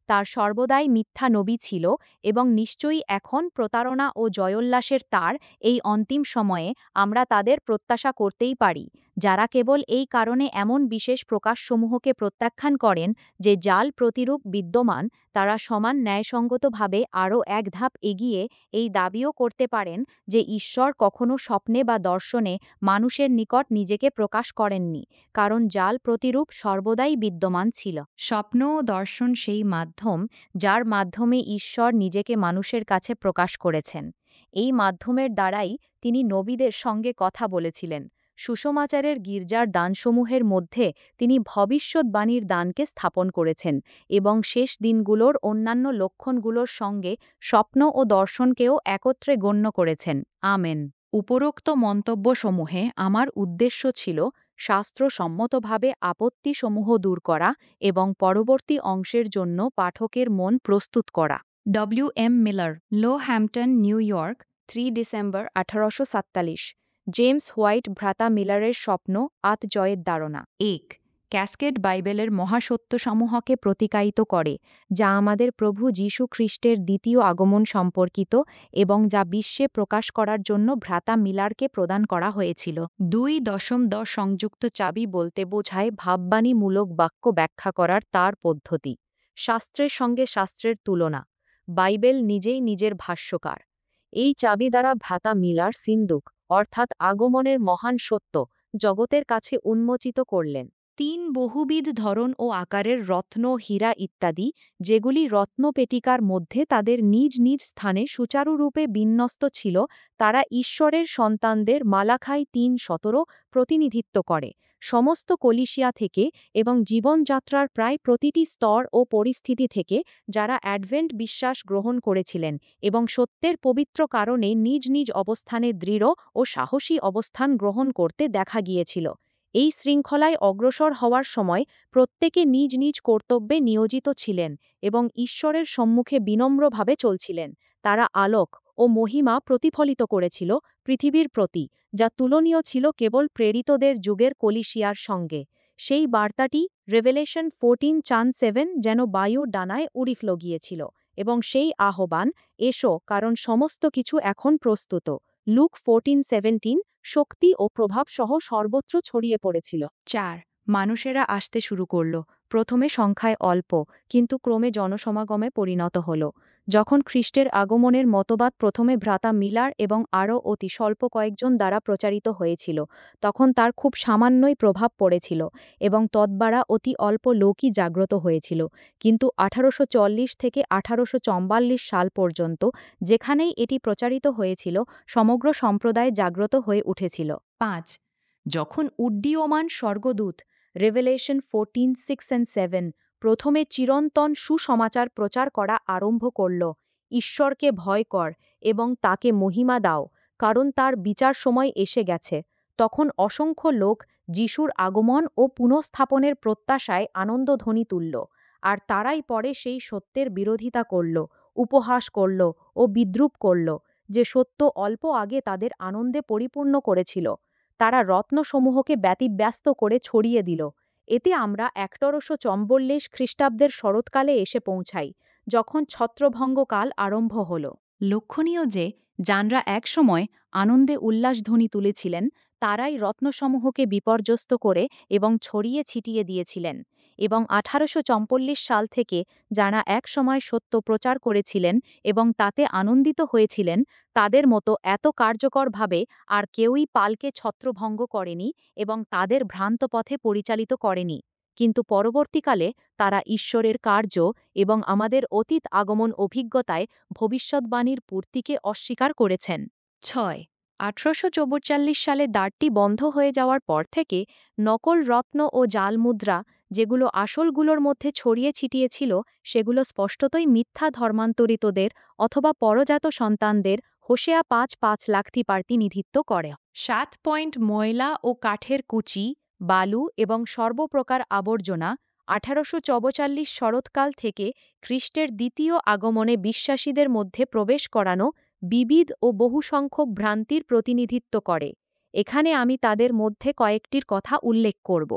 তার সর্বদাই মিথ্যা নবী ছিল এবং নিশ্চয়ই এখন প্রতারণা ও জয়োল্লাসের তার এই অন্তিম সময়ে আমরা তাদের প্রত্যাশা করতেই পারি, যারা কেবল এই কারণে এমন বিশেষ প্রকাশসমূহকে প্রত্যাখ্যান করেন যে জাল প্রতিরূপ বিদ্যমান, তারা সমান ন্যায়সঙ্গতভাবে আরও এক ধাপ এগিয়ে এই দাবিও করতে পারেন যে ঈশ্বর কখনো স্বপ্নে বা দর্শনে মানুষের নিকট নিজেকে প্রকাশ করেননি, কারণ জাল প্রতিরূপ সর্বদাই বিদ্যমান ছিল। স্বপ্ন ও দর্শন সেই মাধ্যম যার মাধ্যমে ঈশ্বর নিজেকে মানুষের কাছে প্রকাশ করেছেন। এই মাধ্যমের দ্বারাই তিনি নবীদের সঙ্গে কথা বলেছিলেন। সুসমাচারের গির্জার দানসমূহের মধ্যে তিনি ভবিষ্যদ্বাণীর দানকে স্থাপন করেছেন এবং শেষ দিনগুলোর অন্যান্য লক্ষণগুলোর সঙ্গে স্বপ্ন ও দর্শনকেও একত্রে গণ্য করেছেন। আমেন। উপরোক্ত মন্তব্যসমূহে আমার উদ্দেশ্য ছিল শাস্ত্রসম্মতভাবে আপত্তিসমূহ দূর করা এবং পরবর্তী অংশের জন্য পাঠকের মন প্রস্তুত করা। W M Miller, Low Hampton, New York, তিন ডিসেম্বর আঠারোশো সাতচল্লিশ। জেমস হোয়াইট ভ্রাতা মিলারের স্বপ্ন আত্মজয়ের ধারণা। এক। ক্যাসকেড বাইবেলের মহাসত্যসমূহকে প্রতিকায়িত করে, যা আমাদের প্রভু যীশু খ্রিস্টের দ্বিতীয় আগমন সম্পর্কিত এবং যা বিশ্বে প্রকাশ করার জন্য ভ্রাতা মিলারকে প্রদান করা হয়েছিল। দুই দশম দ সংযুক্ত চাবি বলতে বোঝায় ভাববাণীমূলক বাক্য ব্যাখ্যা করার তার পদ্ধতি। শাস্ত্রের সঙ্গে শাস্ত্রের তুলনা। বাইবেল নিজেই নিজের ভাষ্যকার। এই চাবি দ্বারা ভ্রাতা মিলার সিন্দুক অর্থাৎ আগমনের মহান সত্য জগতের কাছে উন্মোচিত করলেন। তিন বহুবিধ ধরন ও আকারের রত্ন, হীরা ইত্যাদি, যেগুলি রত্নপেটিকার মধ্যে তাদের নিজ নিজ স্থানে সুচারুরূপে বিন্যস্ত ছিল, তারা ঈশ্বরের সন্তানদের মালাখাই তিন সতেরো প্রতিনিধিত্ব করে। সমস্ত কলিশিয়া থেকে এবং জীবনযাত্রার প্রায় প্রতিটি স্তর ও পরিস্থিতি থেকে যারা অ্যাডভেন্ট বিশ্বাস গ্রহণ করেছিলেন এবং সত্যের পবিত্র কারণে নিজ নিজ অবস্থানে দৃঢ় ও সাহসী অবস্থান গ্রহণ করতে দেখা গিয়েছিল। এই শৃঙ্খলায় অগ্রসর হওয়ার সময় প্রত্যেকে নিজ নিজ কর্তব্যে নিয়োজিত ছিলেন এবং ঈশ্বরের সম্মুখে বিনম্রভাবে চলছিলেন। তারা আলোক ও মহিমা প্রতিফলিত করেছিল পৃথিবীর প্রতি, যা তুলনীয় ছিল কেবল প্রেরিতদের যুগের কলিশিয়ার সঙ্গে। সেই বার্তাটি রেভেলেশন ফোরটিন চান সেভেন যেন বায়ুর ডানায় উড়িফল গিয়েছিল এবং সেই আহ্বান, এসো কারণ সমস্ত কিছু এখন প্রস্তুত, লুক ফোরটিন সেভেন্টিন, শক্তি ও প্রভাবসহ সর্বত্র ছড়িয়ে পড়েছিল। চার। মানুষেরা আসতে শুরু করল, প্রথমে সংখ্যায় অল্প, কিন্তু ক্রমে জনসমাগমে পরিণত হল। যখন খ্রিস্টের আগমনের মতবাদ প্রথমে ভ্রাতা মিলার এবং আরও অতি স্বল্প কয়েকজন দ্বারা প্রচারিত হয়েছিল, তখন তার খুব সামান্যই প্রভাব পড়েছিল এবং তদ্বারা অতি অল্প লোকই জাগ্রত হয়েছিল। কিন্তু আঠারোশো চল্লিশ থেকে আঠারোশো চুয়াল্লিশ সাল পর্যন্ত যেখানেই এটি প্রচারিত হয়েছিল, সমগ্র সম্প্রদায় জাগ্রত হয়ে উঠেছিল। পাঁচ। যখন উড্ডীয়মান স্বর্গদূত Revelation fourteen six and seven প্রথমে চিরন্তন সুসমাচার প্রচার করা আরম্ভ করল, ঈশ্বরকে ভয় কর এবং তাকে মহিমা দাও, কারণ তার বিচার সময় এসে গেছে, তখন অসংখ্য লোক যিশুর আগমন ও পুনঃস্থাপনের প্রত্যাশায় আনন্দধ্বনি তুলল, আর তারাই পরে সেই সত্যের বিরোধিতা করল, উপহাস করল ও বিদ্রূপ করল, যে সত্য অল্প আগে তাদের আনন্দে পরিপূর্ণ করেছিল। তারা রত্নসমূহকে ব্যতিব্যস্ত করে ছড়িয়ে দিল। এতে আমরা আঠারোশো চুয়াল্লিশ খ্রিস্টাব্দের শরৎকালে এসে পৌঁছাই, যখন ছত্রভঙ্গকাল আরম্ভ হল। লক্ষণীয় যে যানরা একসময় আনন্দে উল্লাসধ্বনি তুলেছিলেন, তারাই রত্নসমূহকে বিপর্যস্ত করে এবং ছড়িয়ে ছিটিয়ে দিয়েছিলেন, এবং আঠারোশো চুয়াল্লিশ সাল থেকে যারা একসময় সত্য প্রচার করেছিলেন এবং তাতে আনন্দিত হয়েছিলেন, তাদের মতো এত কার্যকরভাবে আর কেউই পালকে ছত্রভঙ্গ করেনি এবং তাদের ভ্রান্ত পথে পরিচালিত করেনি। কিন্তু পরবর্তীকালে তারা ঈশ্বরের কার্য এবং আমাদের অতীত আগমন অভিজ্ঞতায় ভবিষ্যদ্বাণীর পূর্তিকে অস্বীকার করেছেন। ছয়। আঠারোশো চৌচল্লিশ সালে দ্বারটি বন্ধ হয়ে যাওয়ার পর থেকে নকল রত্ন ও জাল মুদ্রা, যেগুলো আসলগুলোর মধ্যে ছড়িয়ে ছিটিয়ে ছিল, সেগুলো স্পষ্টতই মিথ্যা ধর্মান্তরিতদের অথবা পরজাত সন্তানদের হোসেয়া পাঁচ পাঁচ লাখটি প্রতিনিধিত্ব করে। সাত পয়েন্ট ময়লা ও কাঠের কুচি, বালু এবং সর্বপ্রকার আবর্জনা আঠারোশো চৌচল্লিশ শরৎকাল থেকে খ্রিস্টের দ্বিতীয় আগমনে বিশ্বাসীদের মধ্যে প্রবেশ করানো বিবিধ ও বহুসংখ্যক ভ্রান্তির প্রতিনিধিত্ব করে। এখানে আমি তাদের মধ্যে কয়েকটির কথা উল্লেখ করব।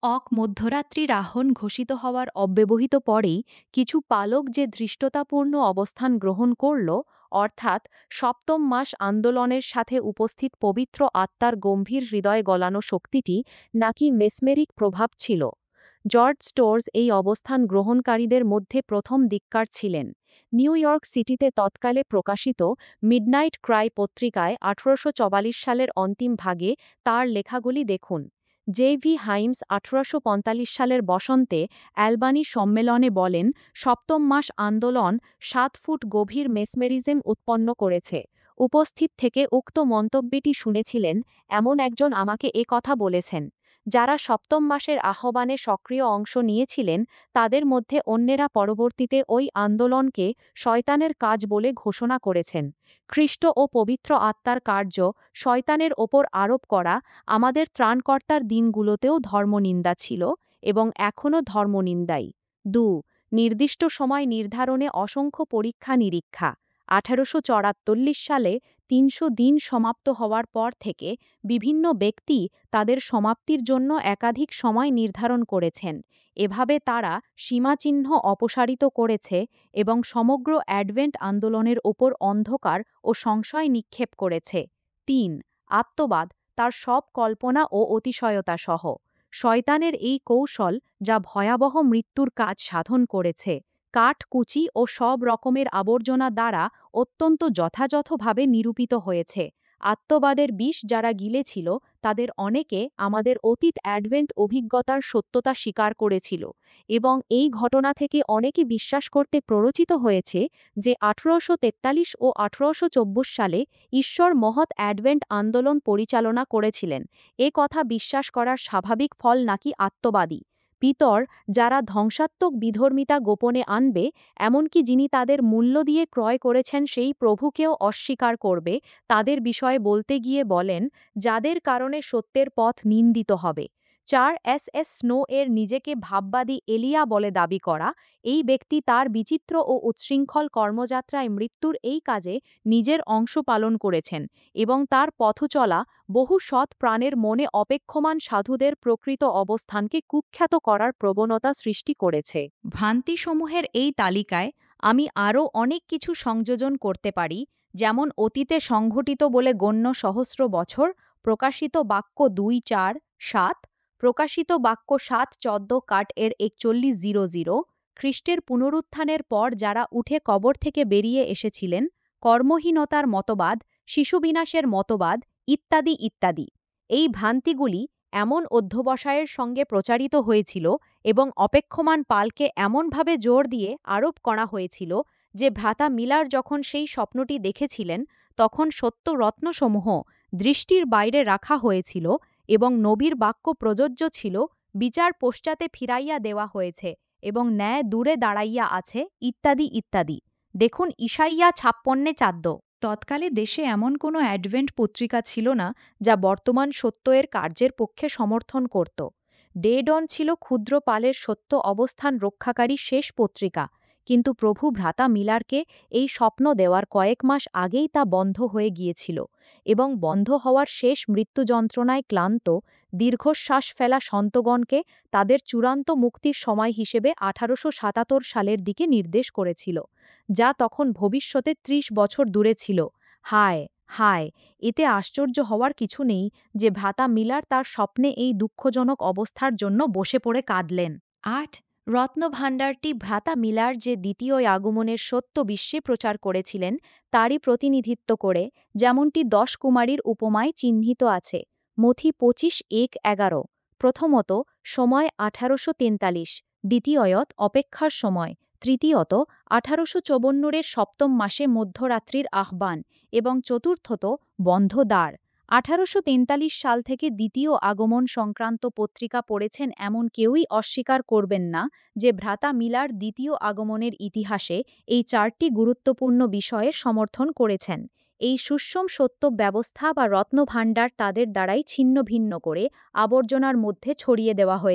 অক মধ্যরাত্রির আহ্বান ঘোষিত হওয়ার অব্যবহিত পরেই কিছু পালক যে ধৃষ্টতাপূর্ণ অবস্থান গ্রহণ করল, অর্থাৎ সপ্তম মাস আন্দোলনের সাথে উপস্থিত পবিত্র আত্মার গম্ভীর হৃদয় গলানো শক্তিটি নাকি মেসমেরিক প্রভাব ছিল। জর্জ স্টোর্স এই অবস্থান গ্রহণকারীদের মধ্যে প্রথম দিককার ছিলেন। নিউ ইয়র্ক সিটিতে তৎকালে প্রকাশিত মিডনাইট ক্রাই পত্রিকায় আঠারোশো চুয়াল্লিশ সালের অন্তিম ভাগে তার লেখাগুলি দেখুন। জে ভি হাইমস আঠারোশো পঁয়তাল্লিশ সালের বসন্তে অ্যালবানি সম্মেলনে বলেন, সপ্তম মাস আন্দোলন সাত ফুট গভীর মেসমেরিজম উৎপন্ন করেছে। উপস্থিত থেকে উক্ত মন্তব্যটি শুনেছিলেন এমন একজন আমাকে এ কথা বলেছেন। যারা সপ্তম মাসের আহ্বানে সক্রিয় অংশ নিয়েছিলেন তাদের মধ্যে অন্যেরা পরবর্তীতে ওই আন্দোলনকে শয়তানের কাজ বলে ঘোষণা করেছেন। খ্রিস্ট ও পবিত্র আত্মার কার্য শয়তানের ওপর আরোপ করা আমাদের ত্রাণকর্তার দিনগুলোতেও ধর্মনিন্দা ছিল এবং এখনও ধর্মনিন্দাই। দুই নির্দিষ্ট সময় নির্ধারণে অসংখ্য পরীক্ষা নিরীক্ষা। আঠারোশো চুয়াল্লিশ সালে তিনশো দিন সমাপ্ত হওয়ার পর থেকে বিভিন্ন ব্যক্তি তাদের সমাপ্তির জন্য একাধিক সময় নির্ধারণ করেছেন। এভাবে তারা সীমাচিহ্ন অপসারিত করেছে এবং সমগ্র অ্যাডভেন্ট আন্দোলনের ওপর অন্ধকার ও সংশয় নিক্ষেপ করেছে। তিন আত্মবাদ তার সব কল্পনা ও অতিশয়তা সহ শয়তানের এই কৌশল যা ভয়াবহ মৃত্যুর কাজ সাধন করেছে, কাঠকুচি ও সব রকমের আবর্জনা দ্বারা অত্যন্ত যথাযথভাবে নিরূপিত হয়েছে। আত্মবাদের বিষ যারা গিলেছিল তাদের অনেকে আমাদের অতীত অ্যাডভেন্ট অভিজ্ঞতার সত্যতা স্বীকার করেছিল এবং এই ঘটনা থেকে অনেকে বিশ্বাস করতে প্ররোচিত হয়েছে যে আঠারোশো তেতাল্লিশ ও আঠারোশো চব্বিশ সালে ঈশ্বর মহৎ অ্যাডভেন্ট আন্দোলন পরিচালনা করেছিলেন। এ কথা বিশ্বাস করার স্বাভাবিক ফল নাকি আত্মবাদী পিতর, যারা ধ্বংসাত্মক বিধর্মিতা গোপনে আনবে, এমনকি যিনি তাদের মূল্য দিয়ে ক্রয় করেছেন সেই প্রভুকেও অস্বীকার করবে, তাদের বিষয়ে বলতে গিয়ে বলেন, যাদের কারণে সত্যের পথ নিন্দিত হবে। চার এস এস স্নো এর নিজেকে ভাববাদী এলিয়া বলে দাবি করা, এই ব্যক্তি তার বিচিত্র ও উচ্ছৃঙ্খল কর্মযাত্রায় মৃত্যুর এই কাজে নিজের অংশ পালন করেছেন এবং তার পথচলা বহু সৎ প্রাণের মনে অপেক্ষমান সাধুদের প্রকৃত অবস্থানকে কুখ্যাত করার প্রবণতা সৃষ্টি করেছে। ভ্রান্তিসমূহের এই তালিকায় আমি আরও অনেক কিছু সংযোজন করতে পারি, যেমন অতীতে সংঘটিত বলে গণ্য সহস্র বছর, প্রকাশিত বাক্য দুই চার সাত, প্রকাশিত বাক্য সাত চোদ্দ কাট এর একচল্লিশ জিরো জিরো, খ্রিস্টের পুনরুত্থানের পর যারা উঠে কবর থেকে বেরিয়ে এসেছিলেন, কর্মহীনতার মতবাদ, শিশুবিনাশের মতবাদ, ইত্যাদি ইত্যাদি। এই ভ্রান্তিগুলি এমন অধ্যবসায়ের সঙ্গে প্রচারিত হয়েছিল এবং অপেক্ষমান পালকে এমনভাবে জোর দিয়ে আরোপ করা হয়েছিল যে ভ্রাতা মিলার যখন সেই স্বপ্নটি দেখেছিলেন তখন সত্য রত্নসমূহ দৃষ্টির বাইরে রাখা হয়েছিল এবং নবীর বাক্য প্রযোজ্য ছিল, বিচার পশ্চাতে ফিরাইয়া দেওয়া হয়েছে এবং ন্যায় দূরে দাঁড়াইয়া আছে, ইত্যাদি ইত্যাদি। দেখুন ইশাইয়া ছাপ্পন্নে চাদ্য। তৎকালে দেশে এমন কোনো অ্যাডভেন্ট পত্রিকা ছিল না যা বর্তমান সত্য এর কার্যের পক্ষে সমর্থন করত। ডে ডন ছিল ক্ষুদ্র পালের সত্য অবস্থান রক্ষাকারী শেষ পত্রিকা, কিন্তু প্রভু ভ্রাতা মিলারকে এই স্বপ্ন দেওয়ার কয়েক মাস আগেই তা বন্ধ হয়ে গিয়েছিল এবং বন্ধ হওয়ার শেষ মৃত্যু যন্ত্রণায় ক্লান্ত, দীর্ঘশ্বাস ফেলা সন্তগণকে তাদের চূড়ান্ত মুক্তির সময় হিসেবে আঠারোশো সাতাত্তর সালের দিকে নির্দেশ করেছিল, যা তখন ভবিষ্যতে ত্রিশ বছর দূরে ছিল। হায় হায়, এতে আশ্চর্য হওয়ার কিছু নেই যে ভ্রাতা মিলার তার স্বপ্নে এই দুঃখজনক অবস্থার জন্য বসে পড়ে কাঁদলেন। আট রত্নভাণ্ডারটি ভ্রাতা মিলার যে দ্বিতীয় আগমনের সত্য বিশ্বে প্রচার করেছিলেন তারই প্রতিনিধিত্ব করে, যেমনটি দশ কুমারীর উপমায় চিহ্নিত আছে। মথি পঁচিশ এক এগারো। প্রথমত, সময় আঠারোশো তেতাল্লিশ, দ্বিতীয়ত অপেক্ষার সময়, তৃতীয়ত আঠারোশো চৌবন্নের সপ্তম মাসে মধ্যরাত্রির আহ্বান এবং চতুর্থত বন্ধ দ্বার। আঠারোশো তেতাল্লিশ সাল থেকে দ্বিতীয় আগমন সংক্রান্ত পত্রিকা পড়েছেন এমন কেউই অস্বীকার করবেন না যে ভ্রাতা মিলার দ্বিতীয় আগমনের ইতিহাসে এই চারটি গুরুত্বপূর্ণ বিষয়ের সমর্থন করেছেন। এই সুষম সত্য ব্যবস্থা বা রত্নভাণ্ডার তাদের দ্বারাই ছিন্ন ভিন্ন করে আবর্জনার মধ্যে ছড়িয়ে দেওয়া হয়েছে,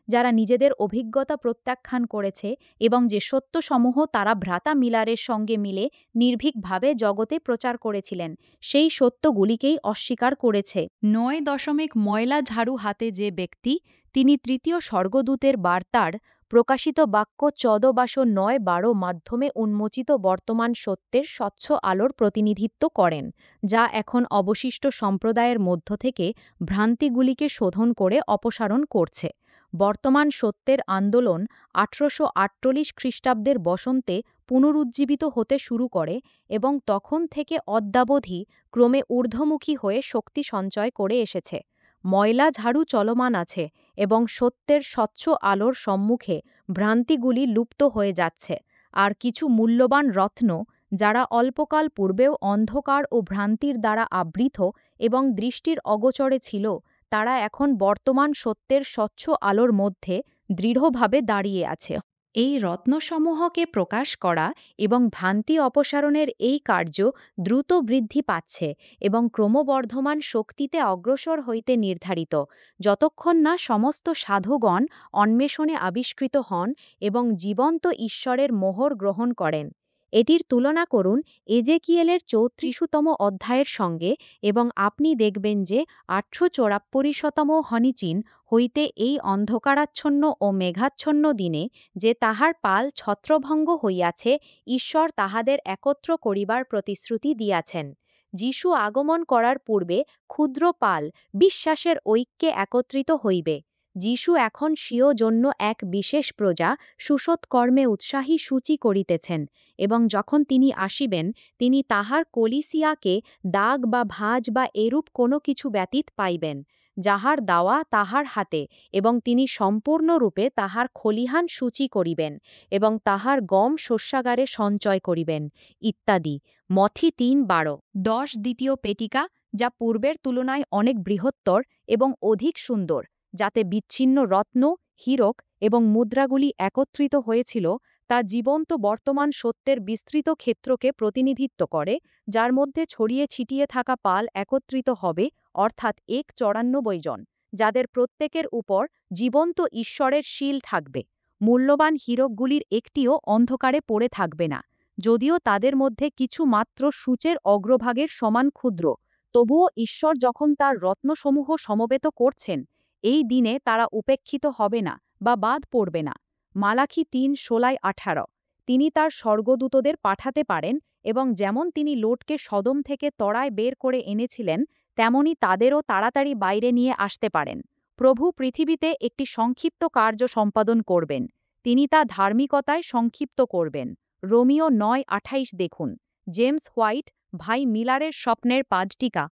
যারা নিজেদের অভিজ্ঞতা প্রত্যাখ্যান করেছে এবং যে সত্যসমূহ তারা ভ্রাতা মিলারের সঙ্গে মিলে নির্ভীকভাবে জগতে প্রচার করেছিলেন সেই সত্যগুলিকেই অস্বীকার করেছে। নয় দশমিক ময়লা ঝাড়ু হাতে যে ব্যক্তি, তিনি তৃতীয় স্বর্গদূতের বার্তার প্রকাশিত বাক্য চৌদ্দশো নয় বারো মাধ্যমে উন্মোচিত বর্তমান সত্যের স্বচ্ছ আলোর প্রতিনিধিত্ব করেন, যা এখন অবশিষ্ট সম্প্রদায়ের মধ্য থেকে ভ্রান্তিগুলিকে শোধন করে অপসারণ করছে। বর্তমান সত্যের আন্দোলন আঠারোশো আটচল্লিশ খ্রিস্টাব্দের বসন্তে পুনরুজ্জীবিত হতে শুরু করে এবং তখন থেকে অদ্যাবধি ক্রমে ঊর্ধ্বমুখী হয়ে শক্তি সঞ্চয় করে এসেছে। ময়লা ঝাড়ু চলমান আছে এবং সত্যের স্বচ্ছ আলোর সম্মুখে ভ্রান্তিগুলি লুপ্ত হয়ে যাচ্ছে, আর কিছু মূল্যবান রত্ন, যারা অল্পকাল পূর্বেও অন্ধকার ও ভ্রান্তির দ্বারা আবৃত এবং দৃষ্টির অগোচরে ছিল, তারা এখন বর্তমান সত্যের স্বচ্ছ আলোর মধ্যে দৃঢ়ভাবে দাঁড়িয়ে আছে। এই রত্নসমূহকে প্রকাশ করা এবং ভ্রান্তি অপসারণের এই কার্য দ্রুত বৃদ্ধি পাচ্ছে এবং ক্রমবর্ধমান শক্তিতে অগ্রসর হইতে নির্ধারিত, যতক্ষণ না সমস্ত সাধুগণ অন্বেষণে আবিষ্কৃত হন এবং জীবন্ত ঈশ্বরের মোহর গ্রহণ করেন। এটির তুলনা করুন এজেকিয়েলের চৌত্রিশতম অধ্যায়ের সঙ্গে এবং আপনি দেখবেন যে আটশো চৌরাপ্পরিশতম হনিচিন হইতে এই অন্ধকারাচ্ছন্ন ও মেঘাচ্ছন্ন দিনে যে তাহার পাল ছত্রভঙ্গ হইয়াছে, ঈশ্বর তাহাদের একত্র করিবার প্রতিশ্রুতি দিয়াছেন। যিশু আগমন করার পূর্বে ক্ষুদ্র পাল বিশ্বাসের ঐক্যে একত্রিত হইবে। যিশু এখন স্বীয় জন্য এক বিশেষ প্রজা সুসৎকর্মে উৎসাহী সূচি করিতেছেন এবং যখন তিনি আসিবেন, তিনি তাহার কলিসিয়াকে দাগ বা ভাঁজ বা এরূপ কোনো কিছু ব্যতীত পাইবেন, যাহার দাওয়া তাহার হাতে, এবং তিনি সম্পূর্ণরূপে তাহার খলিহান সূচি করিবেন এবং তাহার গম শস্যাগারে সঞ্চয় করিবেন, ইত্যাদি। মথি তিন বারো দশ দ্বিতীয় পেটিকা, যা পূর্বের তুলনায় অনেক বৃহত্তর এবং অধিক সুন্দর, যাতে বিচ্ছিন্ন রত্ন, হীরক এবং মুদ্রাগুলি একত্রিত হয়েছিল, তা জীবন্ত বর্তমান সত্যের বিস্তৃত ক্ষেত্রকে প্রতিনিধিত্ব করে, যার মধ্যে ছড়িয়ে ছিটিয়ে থাকা পাল একত্রিত হবে, অর্থাৎ এক চৌরানব্বই জন, যাদের প্রত্যেকের উপর জীবন্ত ঈশ্বরের শীল থাকবে। মূল্যবান হীরকগুলির একটিও অন্ধকারে পড়ে থাকবে না, যদিও তাদের মধ্যে কিছু মাত্র সূচের অগ্রভাগের সমান ক্ষুদ্র, তবুও ঈশ্বর যখন তার রত্নসমূহ সমবেত করছেন, এই দিনে তারা উপেক্ষিত হবে না বা বাদ পড়বে না। মালাখি তিন ষোলাই আঠারো তিনি তার স্বর্গদূতদের পাঠাতে পারেন এবং যেমন তিনি লোটকে সদম থেকে তড়ায় বের করে এনেছিলেন, তেমনি তাদেরও তাড়াতাড়ি বাইরে নিয়ে আসতে পারেন। প্রভু পৃথিবীতে একটি সংক্ষিপ্ত কার্য সম্পাদন করবেন, তিনি তা ধার্মিকতায় সংক্ষিপ্ত করবেন। রোমিও নয় আঠাইশ দেখুন। জেমস হোয়াইট, ভাই মিলারের স্বপ্নের পাঁচটিকা।